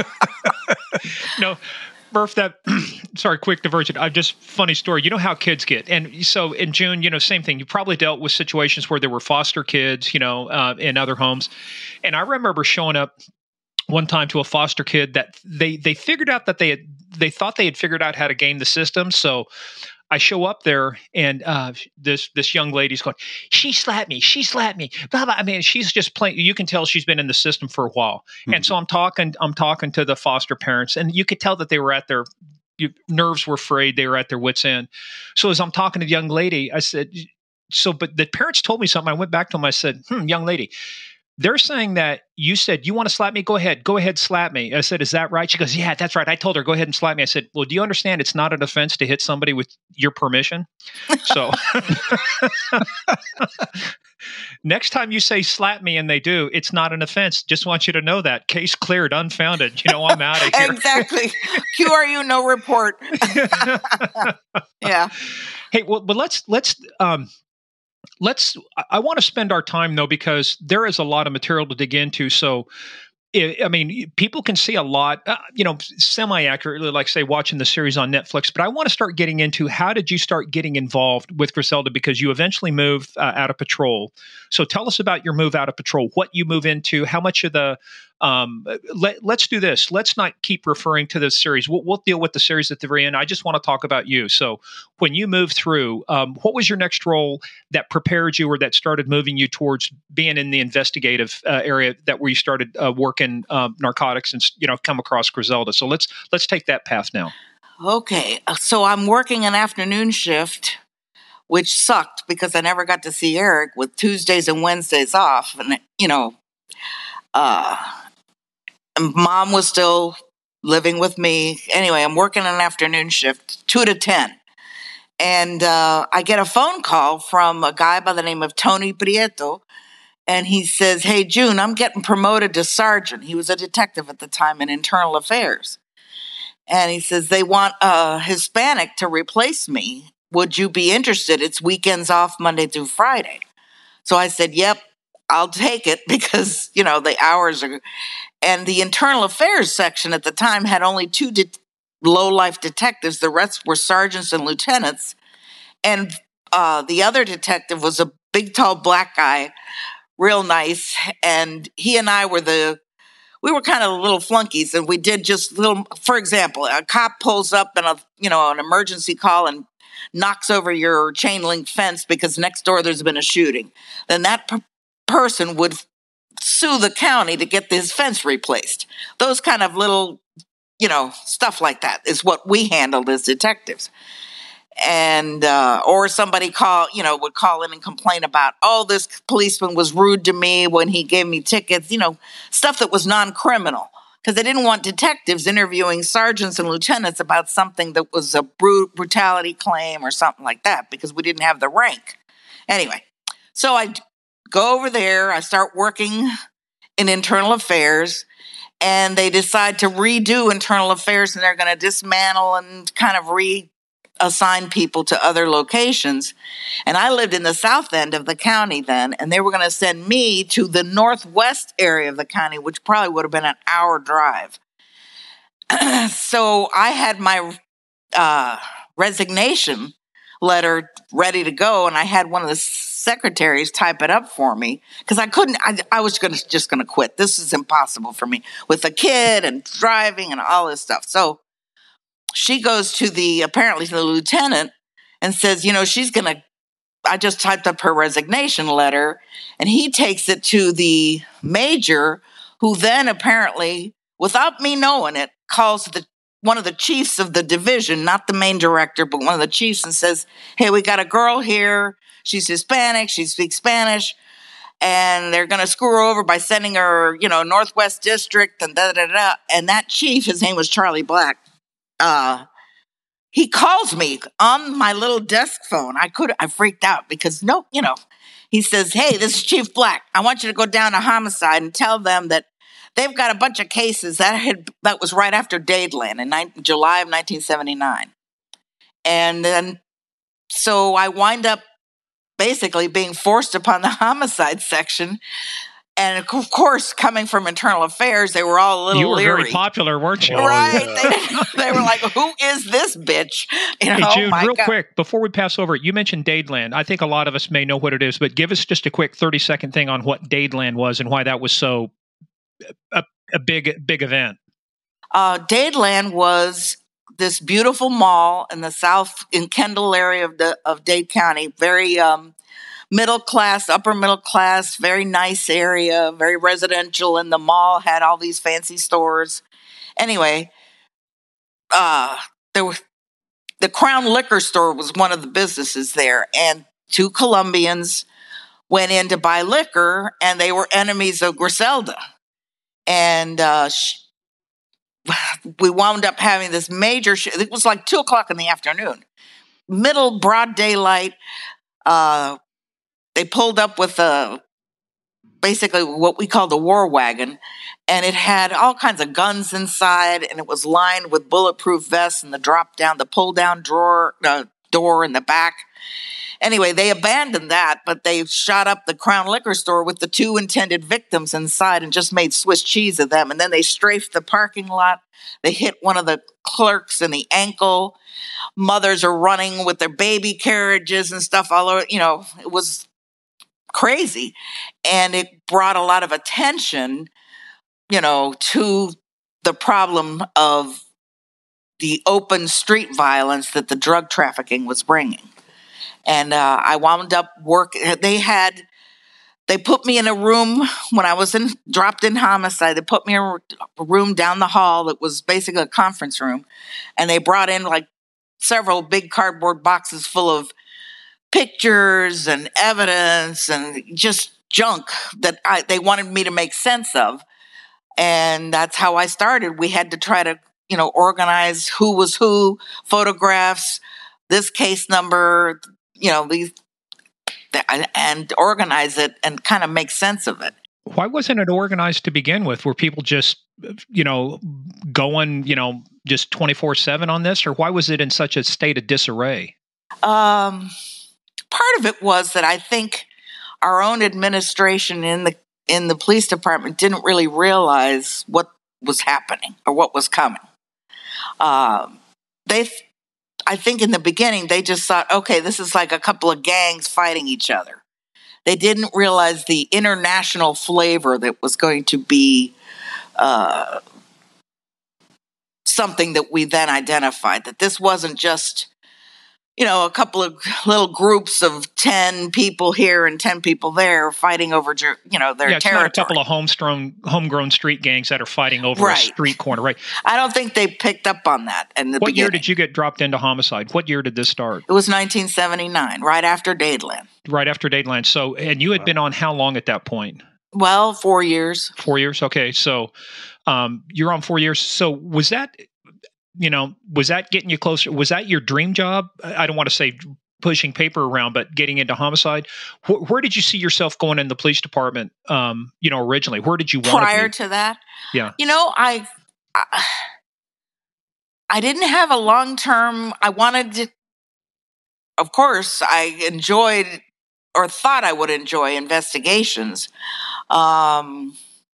No. Murph, that, sorry, quick diversion. I just, funny story. You know how kids get. And so in June, you know, same thing. You probably dealt with situations where there were foster kids, you know, uh, in other homes. And I remember showing up one time to a foster kid that they, they figured out that they had, they thought they had figured out how to game the system. So I show up there, and uh, this this young lady's going, she slapped me, she slapped me, blah, blah. I mean, she's just playing. You can tell she's been in the system for a while. Mm-hmm. And so I'm talking, I'm talking to the foster parents, and you could tell that they were at their you, nerves were frayed. They were at their wits' end. So as I'm talking to the young lady, I said, so, but the parents told me something. I went back to them. I said, hmm, young lady, they're saying that you said, you want to slap me? Go ahead. Go ahead, slap me. I said, is that right? She goes, yeah, that's right. I told her, go ahead and slap me. I said, well, do you understand it's not an offense to hit somebody with your permission? So next time you say slap me and they do, it's not an offense. Just want you to know that. Case cleared, unfounded. You know, I'm out of here. Exactly. Q R U, no report. Yeah. Hey, well, but let's, let's, um, Let's, I want to spend our time, though, because there is a lot of material to dig into. So, I mean, people can see a lot, uh, you know, semi-accurately, like, say, watching the series on Netflix. But I want to start getting into how did you start getting involved with Griselda? Because you eventually moved uh, out of patrol. So tell us about your move out of patrol, what you move into, how much of the, um, let, let's do this. Let's not keep referring to the series. We'll, we'll deal with the series at the very end. I just want to talk about you. So when you moved through, um, what was your next role that prepared you or that started moving you towards being in the investigative uh, area that where you started uh, working um, narcotics and, you know, come across Griselda? So let's, let's take that path now. Okay. So I'm working an afternoon shift, which sucked because I never got to see Eric with Tuesdays and Wednesdays off. And, you know, uh, Mom was still living with me. Anyway, I'm working an afternoon shift, two to ten. And uh, I get a phone call from a guy by the name of Tony Prieto. And he says, hey, June, I'm getting promoted to sergeant. He was a detective at the time in internal affairs. And he says, they want a Hispanic to replace me. Would you be interested? It's weekends off Monday through Friday. So I said, yep, I'll take it because, you know, the hours are. And the internal affairs section at the time had only two de- low-life detectives. The rest were sergeants and lieutenants. And uh, the other detective was a big, tall black guy, real nice. And he and I were the, we were kind of little flunkies. And we did just little, for example, a cop pulls up in a, you know, an emergency call and knocks over your chain link fence because next door there's been a shooting. Then that per- person would sue the county to get this fence replaced. Those kind of little, you know, stuff like that is what we handled as detectives. And, uh, or somebody call, you know, would call in and complain about, oh, this policeman was rude to me when he gave me tickets, you know, stuff that was non-criminal. Because they didn't want detectives interviewing sergeants and lieutenants about something that was a brut- brutality claim or something like that, because we didn't have the rank. Anyway, so I go over there, I start working in internal affairs, and they decide to redo internal affairs, and they're going to dismantle and kind of reassign people to other locations. And I lived in the south end of the county then, and they were going to send me to the northwest area of the county, which probably would have been an hour drive. So I had my uh, resignation letter ready to go, and I had one of the secretaries type it up for me because I couldn't. I, I was gonna just going to quit. This is impossible for me with a kid and driving and all this stuff. So she goes to the apparently to the lieutenant and says, you know, she's going to. I just typed up her resignation letter, and he takes it to the major, who then apparently, without me knowing it, calls the one of the chiefs of the division, not the main director, but one of the chiefs, and says, hey, we got a girl here. She's Hispanic. She speaks Spanish. And they're going to screw her over by sending her, you know, Northwest District and da da da. And that chief, his name was Charlie Black, uh, he calls me on my little desk phone. I could, I freaked out because no, you know, he says, hey, this is Chief Black. I want you to go down to homicide and tell them that they've got a bunch of cases that had, that was right after Dadeland in ni- July of nineteen seventy-nine. And then, so I wind up basically being forced upon the homicide section. And of course, coming from internal affairs, they were all a little You were leery. very popular, weren't you? Oh, Right. yeah. They, they were like, who is this bitch? You know, Hey, June, my real God. quick, before we pass over, you mentioned Dadeland. I think a lot of us may know what it is, but give us just a quick thirty-second thing on what Dadeland was and why that was so a, a big, big event. Uh, Dadeland was this beautiful mall in the south, in Kendall area of the of Dade County, very um, middle class, upper middle class, very nice area, very residential. And the mall had all these fancy stores. Anyway, uh, there was the Crown Liquor Store was one of the businesses there, and two Colombians went in to buy liquor, and they were enemies of Griselda. And uh, sh- we wound up having this major. Sh- it was like two o'clock in the afternoon, middle broad daylight. Uh, they pulled up with a basically what we call the war wagon, and it had all kinds of guns inside, and it was lined with bulletproof vests and the drop down, the pull down drawer uh, door in the back. Anyway, they abandoned that, but they shot up the Crown Liquor Store with the two intended victims inside and just made Swiss cheese of them. And then they strafed the parking lot. They hit one of the clerks in the ankle. Mothers are running with their baby carriages and stuff all over. You know, it was crazy. And it brought a lot of attention, you know, to the problem of the open street violence that the drug trafficking was bringing. And uh, I wound up working. They had, they put me in a room when I was in, dropped in homicide. They put me in a room down the hall that was basically a conference room. And they brought in like several big cardboard boxes full of pictures and evidence and just junk that I, they wanted me to make sense of. And that's how I started. We had to try to, you know, organize who was who, photographs, this case number, you know, these and organize it and kind of make sense of it. Why wasn't it organized to begin with? Were people just, you know, going, you know, just twenty-four seven on this? Or why was it in such a state of disarray? Um, part of it was that I think our own administration in the in the police department didn't really realize what was happening or what was coming. Um, they, I think in the beginning, they just thought, okay, this is like a couple of gangs fighting each other. They didn't realize the international flavor that was going to be uh, something that we then identified, that this wasn't just, you know, a couple of little groups of ten people here and ten people there fighting over, you know, their yeah, it's territory. Not a couple of homegrown, homegrown street gangs that are fighting over right. a street corner, right? I don't think they picked up on that in the What beginning. year did you get dropped into homicide? What year did this start? It was nineteen seventy-nine, right after Dadeland. Right after Dadeland. So, and you had been on how long at that point? Well, four years. Four years. Okay. So, um, you're on four years. So was that, you know, was that getting you closer? Was that your dream job? I don't want to say pushing paper around, but getting into homicide. Where, where did you see yourself going in the police department? Um, you know, originally, where did you want prior to, to that? Yeah, you know, I, I, I didn't have a long term. I wanted to. Of course, I enjoyed or thought I would enjoy investigations. Um,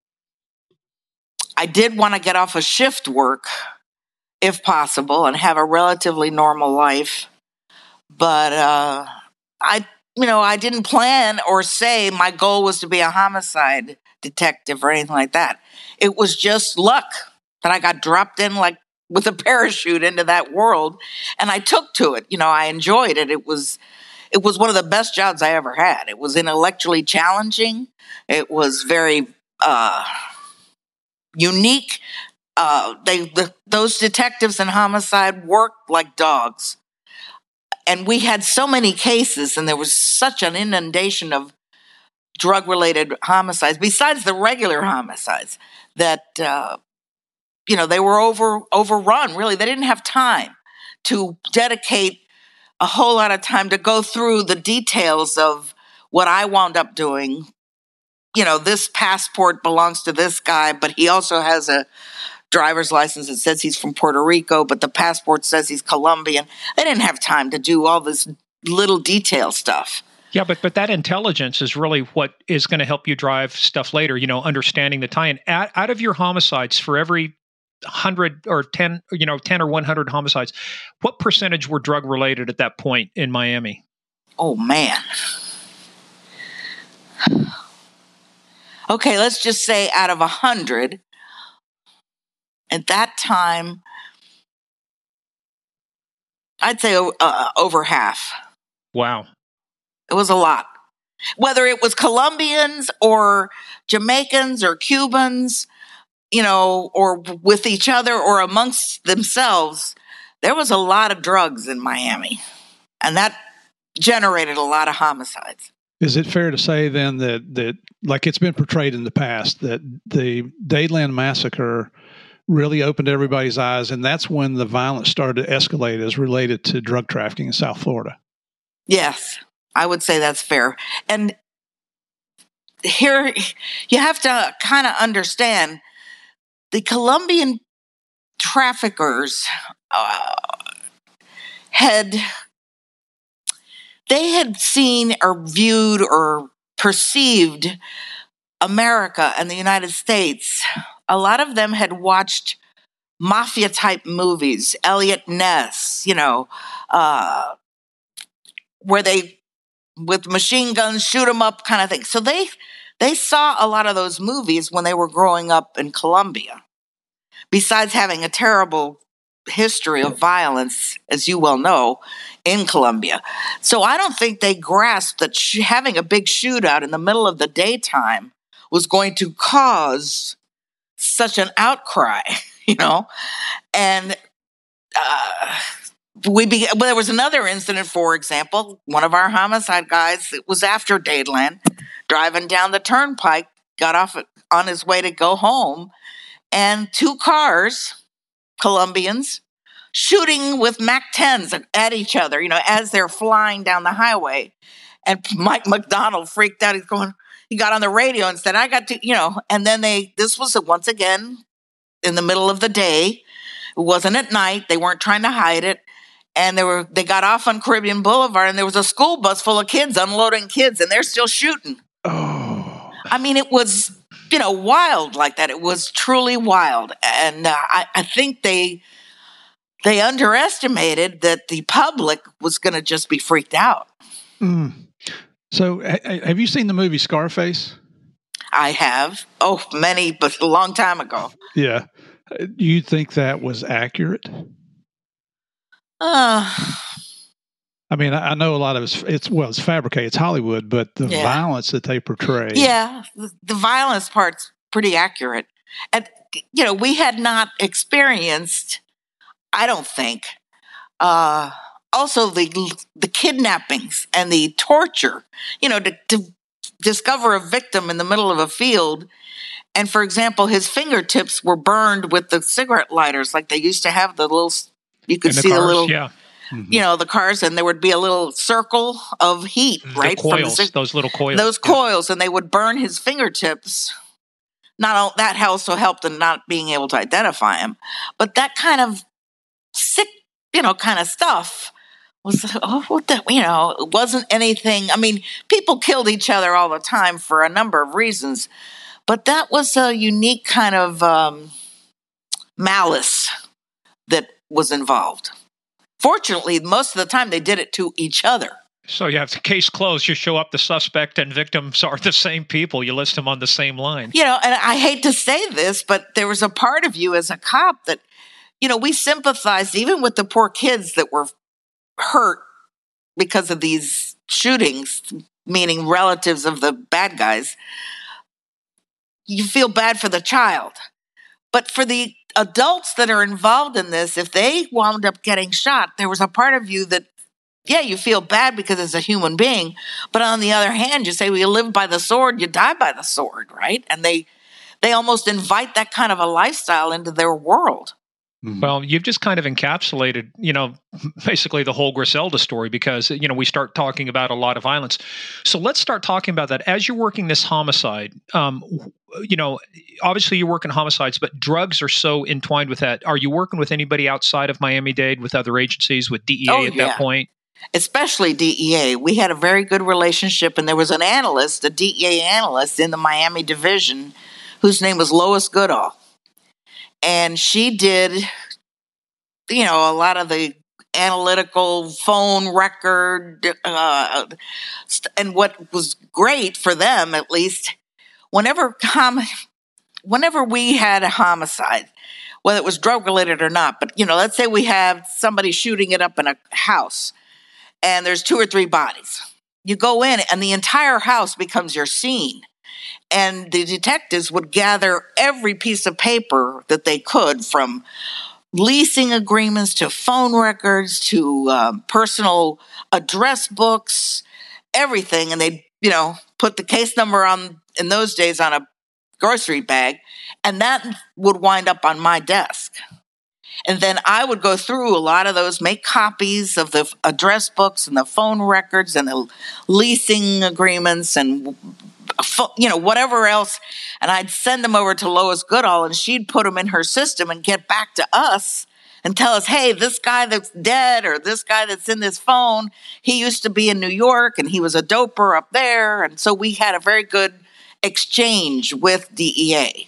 I did want to get off of shift work, if possible, and have a relatively normal life. But uh, I, you know, I didn't plan or say my goal was to be a homicide detective or anything like that. It was just luck that I got dropped in like with a parachute into that world, and I took to it. You know, I enjoyed it. It was, it was one of the best jobs I ever had. It was intellectually challenging. It was very uh, unique. Uh, they the, those detectives in homicide worked like dogs. And we had so many cases, and there was such an inundation of drug-related homicides, besides the regular homicides, that, uh, you know, they were over overrun, really. They didn't have time to dedicate a whole lot of time to go through the details of what I wound up doing. You know, this passport belongs to this guy, but he also has a driver's license that says he's from Puerto Rico, but the passport says he's Colombian. They didn't have time to do all this little detail stuff. Yeah, but but that intelligence is really what is going to help you drive stuff later, you know, understanding the tie-in. Out, out of your homicides, for every one hundred or ten, you know, ten or one hundred homicides, what percentage were drug-related at that point in Miami? Oh, man. Okay, let's just say out of one hundred, at that time, I'd say uh, over half. Wow. It was a lot. Whether it was Colombians or Jamaicans or Cubans, you know, or with each other or amongst themselves, there was a lot of drugs in Miami. And that generated a lot of homicides. Is it fair to say then that, that like it's been portrayed in the past, that the Dadeland massacre really opened everybody's eyes, and that's when the violence started to escalate as related to drug trafficking in South Florida? Yes, I would say that's fair. And here, you have to kind of understand, the Colombian traffickers uh, had, they had seen or viewed or perceived America and the United States. A lot of them had watched mafia-type movies, Elliot Ness, you know, uh, where they, with machine guns, shoot them up kind of thing. So they they saw a lot of those movies when they were growing up in Colombia. Besides having a terrible history of violence, as you well know, in Colombia. So I don't think they grasped that sh- having a big shootout in the middle of the daytime was going to cause such an outcry, you know? And uh, we be- well, there was another incident, for example, one of our homicide guys, it was after Dadeland, driving down the turnpike, got off on his way to go home, and two cars, Colombians, shooting with Mac tens at each other, you know, as they're flying down the highway. And Mike McDonald freaked out. He's going, he got on the radio and said, I got to, you know, and then they, this was once again in the middle of the day. It wasn't at night. They weren't trying to hide it. And they were, they got off on Caribbean Boulevard and there was a school bus full of kids unloading kids and they're still shooting. Oh, I mean, it was, you know, wild like that. It was truly wild. And uh, I, I think they, they underestimated that the public was going to just be freaked out. Mm. So ha- have you seen the movie Scarface? I have. Oh, many, but a long time ago. Yeah. Do you think that was accurate? Uh, I mean, I, I know a lot of it's, it's, well, it's fabricated, it's Hollywood, but the Yeah. violence that they portray. yeah, the, the violence part's pretty accurate. And, you know, we had not experienced, I don't think, uh, also the the kidnappings and the torture, you know, to, to discover a victim in the middle of a field. And for example, his fingertips were burned with the cigarette lighters, like they used to have the little, you could And the see the cars, little, yeah. Mhm. you know, the cars, and there would be a little circle of heat, right? The from coils, cig- those little coils. those Yeah. coils, and they would burn his fingertips. Not all, that also helped in not being able to identify him, but that kind of sick, you know, kind of stuff was, oh, what the, you know, it wasn't anything. I mean, people killed each other all the time for a number of reasons, but that was a unique kind of um, malice that was involved. Fortunately, most of the time they did it to each other. So you have the case closed. You show up, the suspect and victims are the same people. You list them on the same line. You know, and I hate to say this, but there was a part of you as a cop that, you know, we sympathized even with the poor kids that were hurt because of these shootings, meaning relatives of the bad guys. You feel bad for the child. But for the adults that are involved in this, if they wound up getting shot, there was a part of you that, yeah, you feel bad because it's a human being. But on the other hand, you say, well, you live by the sword, you die by the sword, right? And they they almost invite that kind of a lifestyle into their world. Mhm. Well, you've just kind of encapsulated, you know, basically the whole Griselda story because, you know, we start talking about a lot of violence. So let's start talking about that. As you're working this homicide, um, you know, obviously you're working homicides, but drugs are so entwined with that. Are you working with anybody outside of Miami-Dade, with other agencies, with D E A Oh, at yeah. that point? Especially D E A. We had a very good relationship, and there was an analyst, a D E A analyst in the Miami division, whose name was Lois Goodall. And she did, you know, a lot of the analytical phone record. Uh, st- and what was great for them, at least, whenever hom- whenever we had a homicide, whether it was drug related or not, but, you know, let's say we have somebody shooting it up in a house and there's two or three bodies. You go in and the entire house becomes your scene. And the detectives would gather every piece of paper that they could, from leasing agreements to phone records to um, personal address books, everything. And they'd, you know, put the case number on, in those days, on a grocery bag. And that would wind up on my desk. And then I would go through a lot of those, make copies of the address books and the phone records and the leasing agreements and, you know, whatever else. And I'd send them over to Lois Goodall and she'd put them in her system and get back to us and tell us, hey, this guy that's dead or this guy that's in this phone, he used to be in New York and he was a doper up there. And so we had a very good exchange with D E A.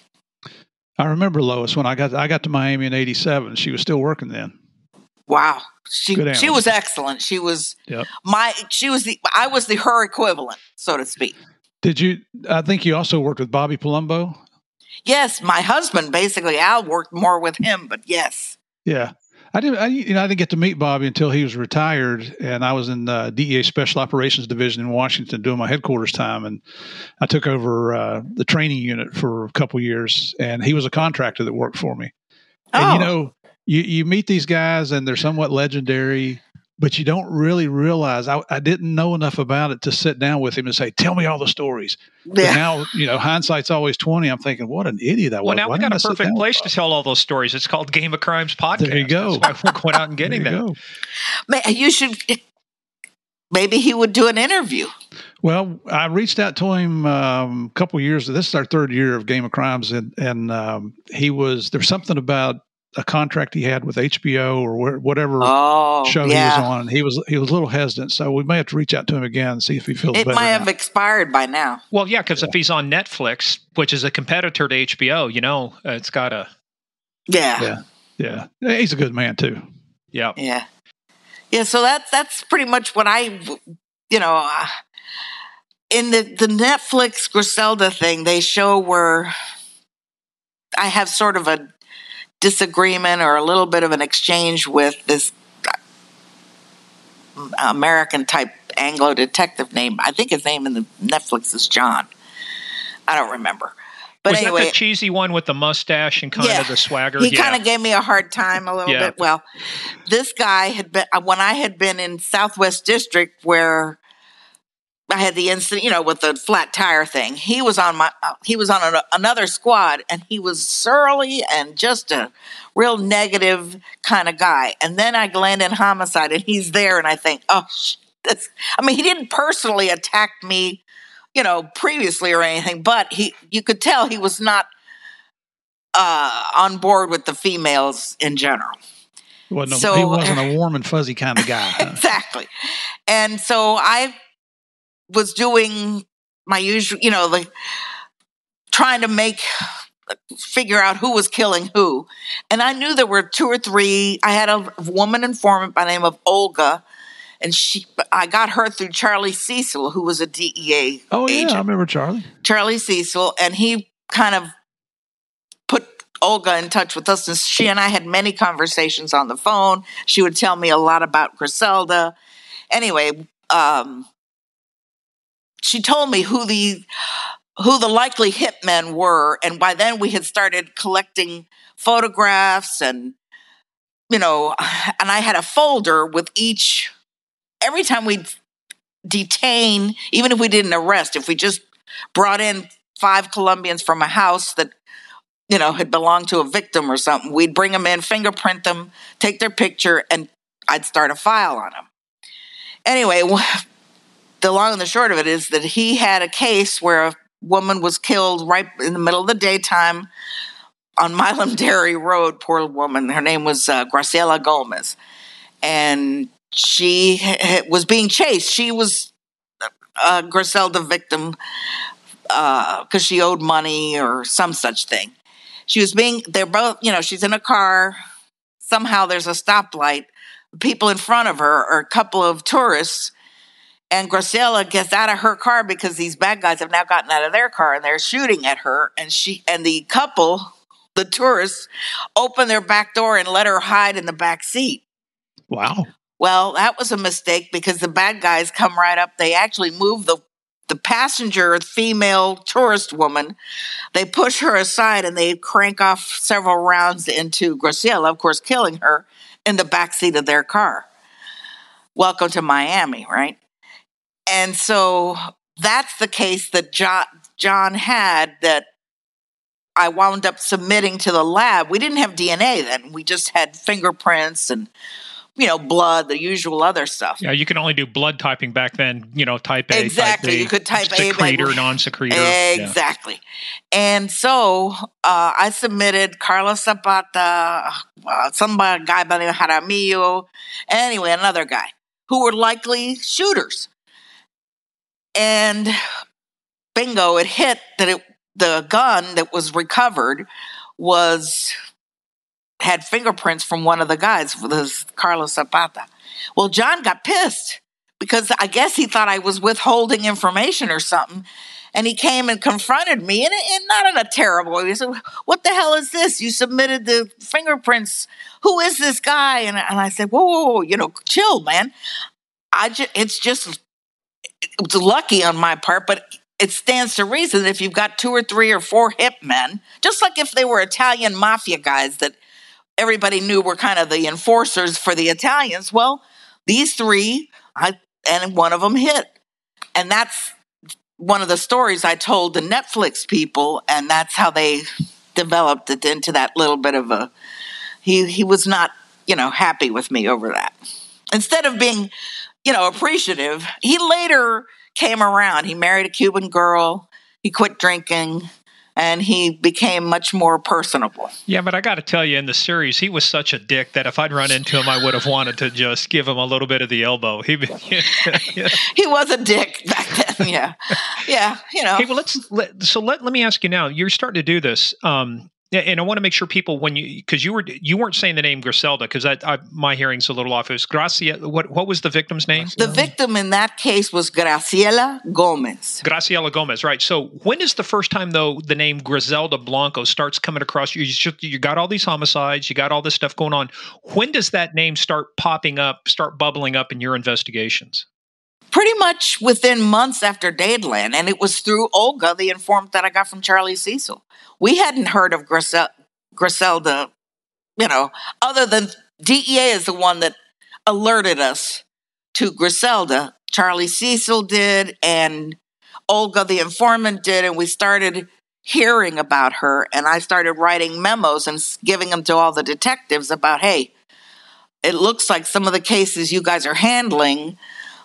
I remember Lois when I got I got to Miami in eighty-seven. She was still working then. Wow. She Good she analyst. was excellent. She was Yep. my she was the I was the her equivalent, so to speak. Did you? I think you also worked with Bobby Palumbo. Yes, my husband, basically, Al worked more with him, but yes. Yeah, I didn't. I, you know, I didn't get to meet Bobby until he was retired, and I was in the D E A Special Operations Division in Washington doing my headquarters time, and I took over uh, the training unit for a couple years, and he was a contractor that worked for me. And Oh. you know, you you meet these guys, and they're somewhat legendary, but you don't really realize. I, I didn't know enough about it to sit down with him and say, "Tell me all the stories." But Yeah. now, you know, hindsight's always twenty. I'm thinking, what an idiot I was. Well, now Why we got didn't I a sit perfect down with place to Bob? tell all those stories. It's called Game of Crimes Podcast. There you go. That's why we're going out and getting There you that. go. Man, you should maybe he would do an interview. Well, I reached out to him um, a couple of years. This is our third year of Game of Crimes, and and um, he was there's something about a contract he had with H B O or whatever oh, show yeah. he was on. He was he was a little hesitant, so we may have to reach out to him again and see if he feels it better. It might now. have expired by now. Well, yeah, because yeah. if he's on Netflix, which is a competitor to H B O, you know, uh, it's got a yeah, yeah, yeah. He's a good man too. Yeah, yeah, yeah. So that's that's pretty much what I, you know. Uh, In the, the Netflix Griselda thing, they show where I have sort of a disagreement or a little bit of an exchange with this American type Anglo detective name. I think his name in the Netflix is John. I don't remember. But was anyway, that the cheesy one with the mustache and kind yeah, of the swagger? He yeah. kind of gave me a hard time a little yeah. bit. Well, this guy had been, when I had been in Southwest District where I had the incident, you know, with the flat tire thing. He was on my, uh, he was on a, another squad, and he was surly and just a real negative kind of guy. And then I land in homicide, and he's there, and I think, oh, this. I mean, he didn't personally attack me, you know, previously or anything, but he, you could tell he was not uh, on board with the females in general. Well, no, so, he wasn't a warm and fuzzy kind of guy. Huh? Exactly. And so I was doing my usual, you know, like trying to make, figure out who was killing who. And I knew there were two or three. I had a woman informant by the name of Olga, and she, I got her through Charlie Cecil, who was a D E A oh, agent. yeah, I remember Charlie. Charlie Cecil, and he kind of put Olga in touch with us, and she and I had many conversations on the phone. She would tell me a lot about Griselda. Anyway, um, she told me who the who the likely hitmen were, and by then we had started collecting photographs, and you know, and I had a folder with each. Every time we'd detain, even if we didn't arrest, if we just brought in five Colombians from a house that you know had belonged to a victim or something, we'd bring them in, fingerprint them, take their picture, and I'd start a file on them. Anyway. The long and the short of it is that he had a case where a woman was killed right in the middle of the daytime on Milam Dairy Road. Poor woman. Her name was uh, Graciela Gomez. And she ha- was being chased. She was a Griselda victim because uh, she owed money or some such thing. She was being, they're both, you know, she's in a car. Somehow there's a stoplight. People in front of her are a couple of tourists. And Graciela gets out of her car because these bad guys have now gotten out of their car and they're shooting at her. And she and the couple, the tourists, open their back door and let her hide in the back seat. Wow. Well, that was a mistake because the bad guys come right up. They actually move the the passenger, female tourist woman. They push her aside and they crank off several rounds into Graciela, of course, killing her in the back seat of their car. Welcome to Miami, right? And so that's the case that John, John had that I wound up submitting to the lab. We didn't have D N A then. We just had fingerprints and, you know, blood, the usual other stuff. Yeah, you can only do blood typing back then, you know, type A, exactly. type B, you could type secretor, A. non-secretor. Exactly. Yeah. And so uh, I submitted Carlos Zapata, uh, some guy by the name of Jaramillo, anyway, another guy, who were likely shooters. And bingo, it hit that it, the gun that was recovered was had fingerprints from one of the guys, this Carlos Zapata. Well, John got pissed because I guess he thought I was withholding information or something. And he came and confronted me, and, and not in a terrible way. He said, what the hell is this? You submitted the fingerprints. Who is this guy? And, and I said, whoa, whoa, whoa, you know, chill, man. I ju- it's just... It's lucky on my part, but it stands to reason that if you've got two or three or four hip men, just like if they were Italian mafia guys that everybody knew were kind of the enforcers for the Italians, well, these three, I, and one of them hit. And that's one of the stories I told the Netflix people, and that's how they developed it into that little bit of a, he, he was not, you know, happy with me over that. Instead of being... you know, appreciative. He later came around. He married a Cuban girl. He quit drinking. And he became much more personable. Yeah, but I got to tell you, in the series, he was such a dick that if I'd run into him, I would have wanted to just give him a little bit of the elbow. He, yeah. He was a dick back then. Yeah, yeah. You know. Hey, well, let's let, so let let me ask you now. You're starting to do this, um, and I want to make sure people, when you, because you were you weren't saying the name Griselda, because I, I my hearing's a little off. It was Gracia. What what was the victim's name? The victim in that case was Graciela Gomez. Graciela Gomez, right? So when is the first time though the name Griselda Blanco starts coming across you? You, you got all these homicides, you got all this stuff going on. When does that name start popping up, start bubbling up in your investigations? Pretty much within months after Dadeland, and it was through Olga, the informant that I got from Charlie Cecil. We hadn't heard of Grisel- Griselda, you know, other than D E A is the one that alerted us to Griselda. Charlie Cecil did, and Olga, the informant, did, and we started hearing about her, and I started writing memos and giving them to all the detectives about, hey, it looks like some of the cases you guys are handling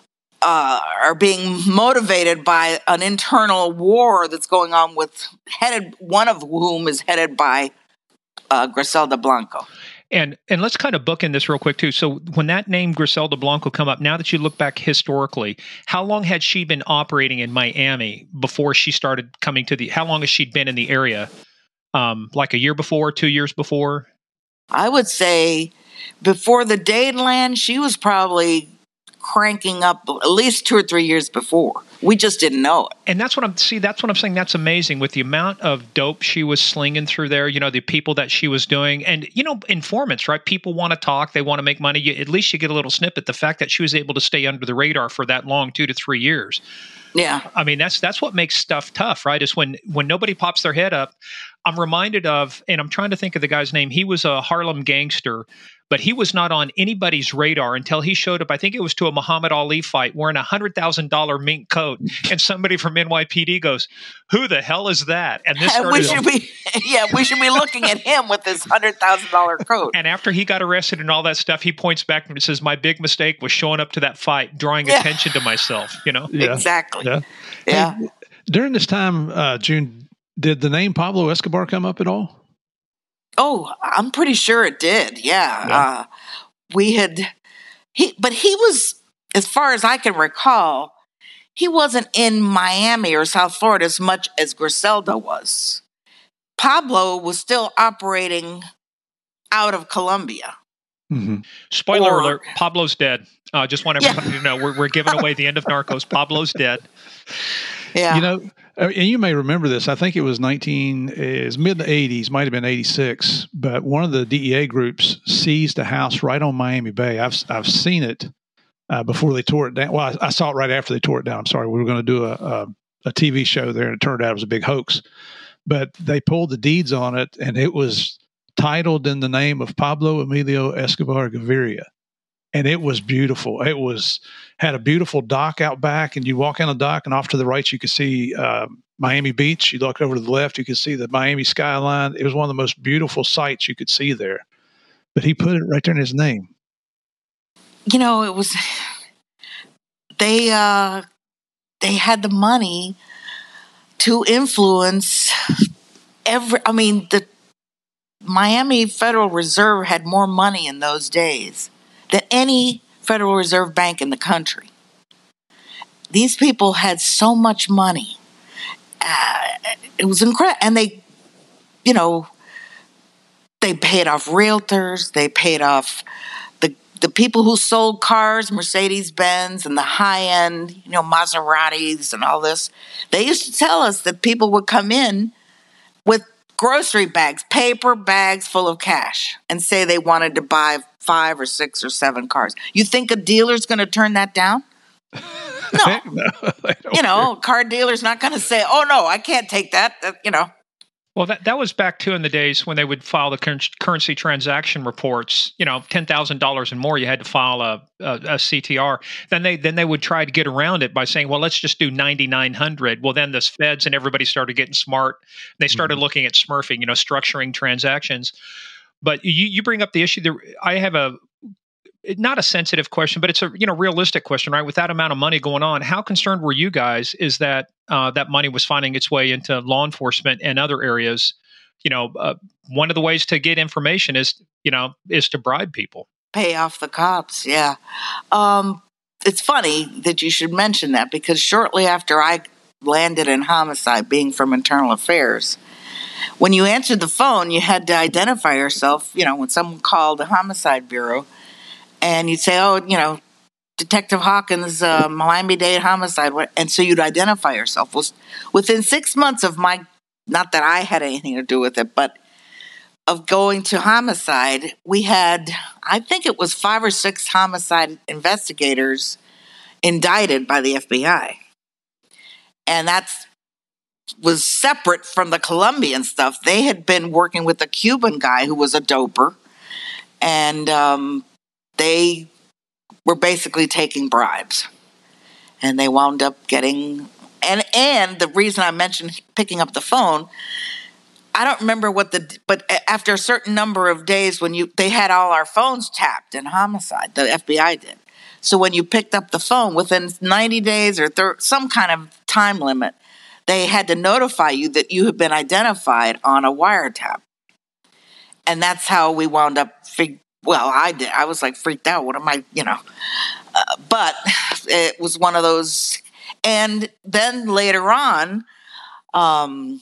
Uh, are being motivated by an internal war that's going on with headed, one of whom is headed by uh, Griselda Blanco. And and let's kind of book in this real quick too. So when that name Griselda Blanco come up, now that you look back historically, how long had she been operating in Miami before she started coming to the, how long has she been in the area? Um, like a year before, two years before? I would say before the Dadeland, she was probably cranking up at least two or three years before. We just didn't know it. And that's what I'm, see, that's what I'm saying. That's amazing with the amount of dope she was slinging through there, you know, the people that she was doing. And, you know, informants, right? People want to talk. They want to make money. You, at least you get a little snippet. The fact that she was able to stay under the radar for that long, two to three years. Yeah. I mean, that's that's what makes stuff tough, right? Is when when nobody pops their head up. I'm reminded of, and I'm trying to think of the guy's name. He was a Harlem gangster, but he was not on anybody's radar until he showed up. I think it was to a Muhammad Ali fight wearing a one hundred thousand dollars mink coat. And somebody from N Y P D goes, who the hell is that? And this started we should be, yeah, we should be looking at him with this one hundred thousand dollars coat. And after he got arrested and all that stuff, he points back and says, my big mistake was showing up to that fight, drawing Yeah. attention to myself, you know? Yeah. Exactly. Yeah. Yeah. Hey, during this time, uh, June, did the name Pablo Escobar come up at all? Oh, I'm pretty sure it did. Yeah. Yeah. Uh, we had, he, but he was, as far as I can recall, he wasn't in Miami or South Florida as much as Griselda was. Pablo was still operating out of Colombia. Mm-hmm. Spoiler Or- alert, Pablo's dead. I uh, just want everybody Yeah. to know we're, we're giving away the end of Narcos. Pablo's dead. Yeah. You know, uh, and you may remember this. I think it was nineteen, is mid eighties, might have been eighty-six. But one of the D E A groups seized a house right on Miami Bay. I've I've seen it uh, before they tore it down. Well, I, I saw it right after they tore it down. I'm sorry. We were going to do a, a a T V show there, and it turned out it was a big hoax. But they pulled the deeds on it, and it was titled in the name of Pablo Emilio Escobar Gaviria. And it was beautiful. It was had a beautiful dock out back, and you walk on the dock, and off to the right you could see uh, Miami Beach. You look over to the left, you could see the Miami skyline. It was one of the most beautiful sights you could see there. But he put it right there in his name. You know, it was, they, uh, they had the money to influence every, I mean, the Miami Federal Reserve had more money in those days than any Federal Reserve bank in the country. These people had so much money. Uh, it was incredible. And they, you know, they paid off realtors. They paid off the the people who sold cars, Mercedes-Benz and the high-end, you know, Maseratis and all this. They used to tell us that people would come in with grocery bags, paper bags full of cash, and say they wanted to buy five or six or seven cars. You think a dealer's going to turn that down? No. no You know, a car dealer's not going to say, oh, no, I can't take that, that you know. Well, that, that was back too in the days when they would file the cur- currency transaction reports. You know, ten thousand dollars and more, you had to file a, a, a C T R. Then they then they would try to get around it by saying, "Well, let's just do ninety-nine hundred." Well, then the feds and everybody started getting smart. They started mm-hmm. looking at smurfing, you know, structuring transactions. But you, you bring up the issue. There, I have a not a sensitive question, but it's a you know realistic question, right? With that amount of money going on, how concerned were you guys? Is that uh, that money was finding its way into law enforcement and other areas? You know, uh, one of the ways to get information is you know is to bribe people, pay off the cops. Yeah, um, it's funny that you should mention that because shortly after I landed in homicide, being from internal affairs, when you answered the phone, you had to identify yourself. You know, when someone called the homicide bureau. And you'd say, oh, you know, Detective Hawkins, uh, Miami-Dade homicide. And so you'd identify yourself. Well, within six months of my, not that I had anything to do with it, but of going to homicide, we had, I think it was five or six homicide investigators indicted by the F B I. And that's was separate from the Colombian stuff. They had been working with a Cuban guy who was a doper. And, um, they were basically taking bribes, and they wound up getting, and, and the reason I mentioned picking up the phone, I don't remember what the, but after a certain number of days when you, they had all our phones tapped in homicide, the F B I did. So when you picked up the phone within ninety days or thir- some kind of time limit, they had to notify you that you had been identified on a wiretap. And that's how we wound up figuring. Well, I did. I was like freaked out. What am I, you know? Uh, but it was one of those. And then later on, um,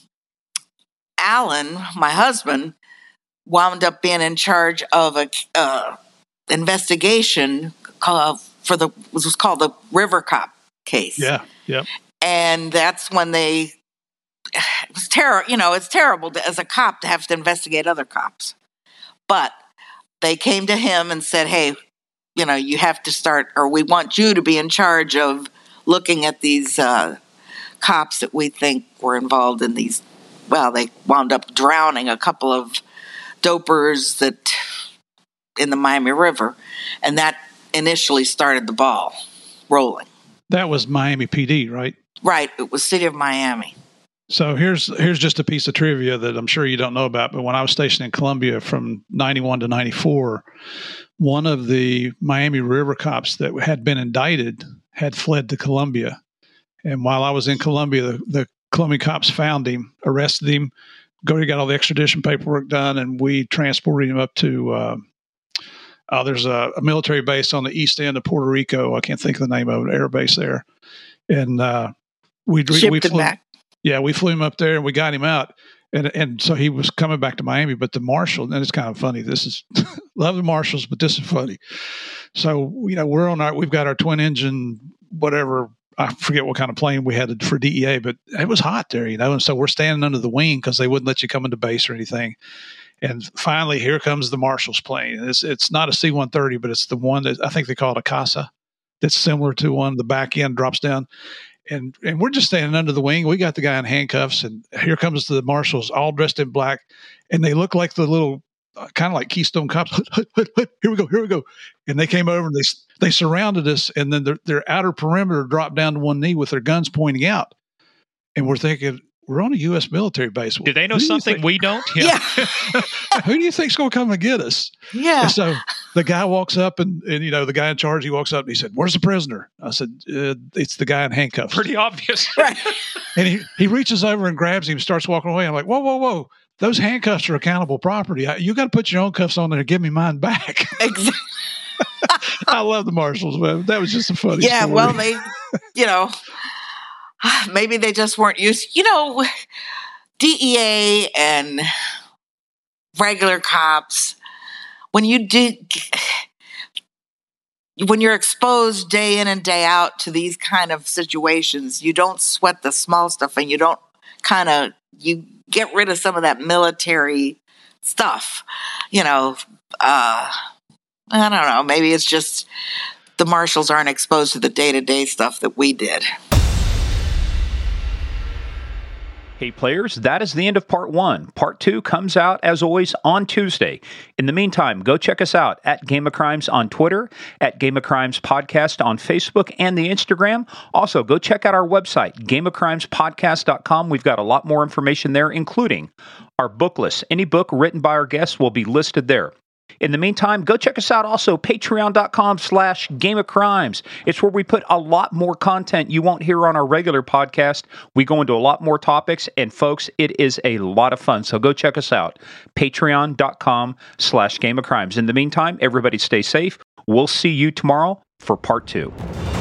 Alan, my husband, wound up being in charge of a uh, investigation called, for the was was called the River Cop case. Yeah, yeah. And that's when they. It was terrible. You know, it's terrible to, as a cop to have to investigate other cops, but. They came to him and said, hey, you know, you have to start, or we want you to be in charge of looking at these uh, cops that we think were involved in these. Well, they wound up drowning a couple of dopers that in the Miami River. And that initially started the ball rolling. That was Miami P D, right? Right. It was City of Miami. So here's here's just a piece of trivia that I'm sure you don't know about, but when I was stationed in Colombia from ninety-one to ninety-four, one of the Miami River cops that had been indicted had fled to Colombia. And while I was in Colombia, the, the Colombian cops found him, arrested him, go got all the extradition paperwork done, and we transported him up to uh, uh, there's a, a military base on the east end of Puerto Rico. I can't think of the name of it, air base there. And uh, we, Shipped we him flew, back. Yeah, we flew him up there and we got him out. And and so he was coming back to Miami, but the marshal, and it's kind of funny. This is, love the marshals, but this is funny. So, you know, we're on our, we've got our twin engine, whatever, I forget what kind of plane we had for D E A, but it was hot there, you know. And so we're standing under the wing because they wouldn't let you come into base or anything. And finally, here comes the marshal's plane. It's it's not a C one thirty, but it's the one that I think they call it a Casa. That's similar to one. The back end drops down. And and we're just standing under the wing. We got the guy in handcuffs, and here comes the marshals, all dressed in black, and they look like the little, uh, kind of like Keystone Cops. Here we go, here we go. And they came over and they they surrounded us, and then their their outer perimeter dropped down to one knee with their guns pointing out. And we're thinking, we're on a U S military base. Do they know something think, we don't? Yeah. Who do you think's going to come and get us? Yeah. And so the guy walks up and, and, you know, the guy in charge, he walks up and he said, where's the prisoner? I said, uh, it's the guy in handcuffs. Pretty obvious. Right. And he, he reaches over and grabs him, starts walking away. I'm like, whoa, whoa, whoa. Those handcuffs are accountable property. I, you got to put your own cuffs on there and give me mine back. Exactly. I love the marshals, man. That was just a funny yeah, story. well, they, you know, maybe they just weren't used, you know, D E A and regular cops, when you do, when you're exposed day in and day out to these kind of situations, you don't sweat the small stuff and you don't kind of, you get rid of some of that military stuff, you know, uh, I don't know, maybe it's just the marshals aren't exposed to the day-to-day stuff that we did. Hey players, that is the end of part one. Part two comes out, as always, on Tuesday. In the meantime, go check us out at Game of Crimes on Twitter, at Game of Crimes Podcast on Facebook and the Instagram. Also, go check out our website, game of crimes podcast dot com. We've got a lot more information there, including our book list. Any book written by our guests will be listed there. In the meantime, go check us out also, patreon.com slash Game of Crimes. It's where we put a lot more content you won't hear on our regular podcast. We go into a lot more topics, and folks, it is a lot of fun. So go check us out, patreon.com slash Game of Crimes. In the meantime, everybody stay safe. We'll see you tomorrow for part two.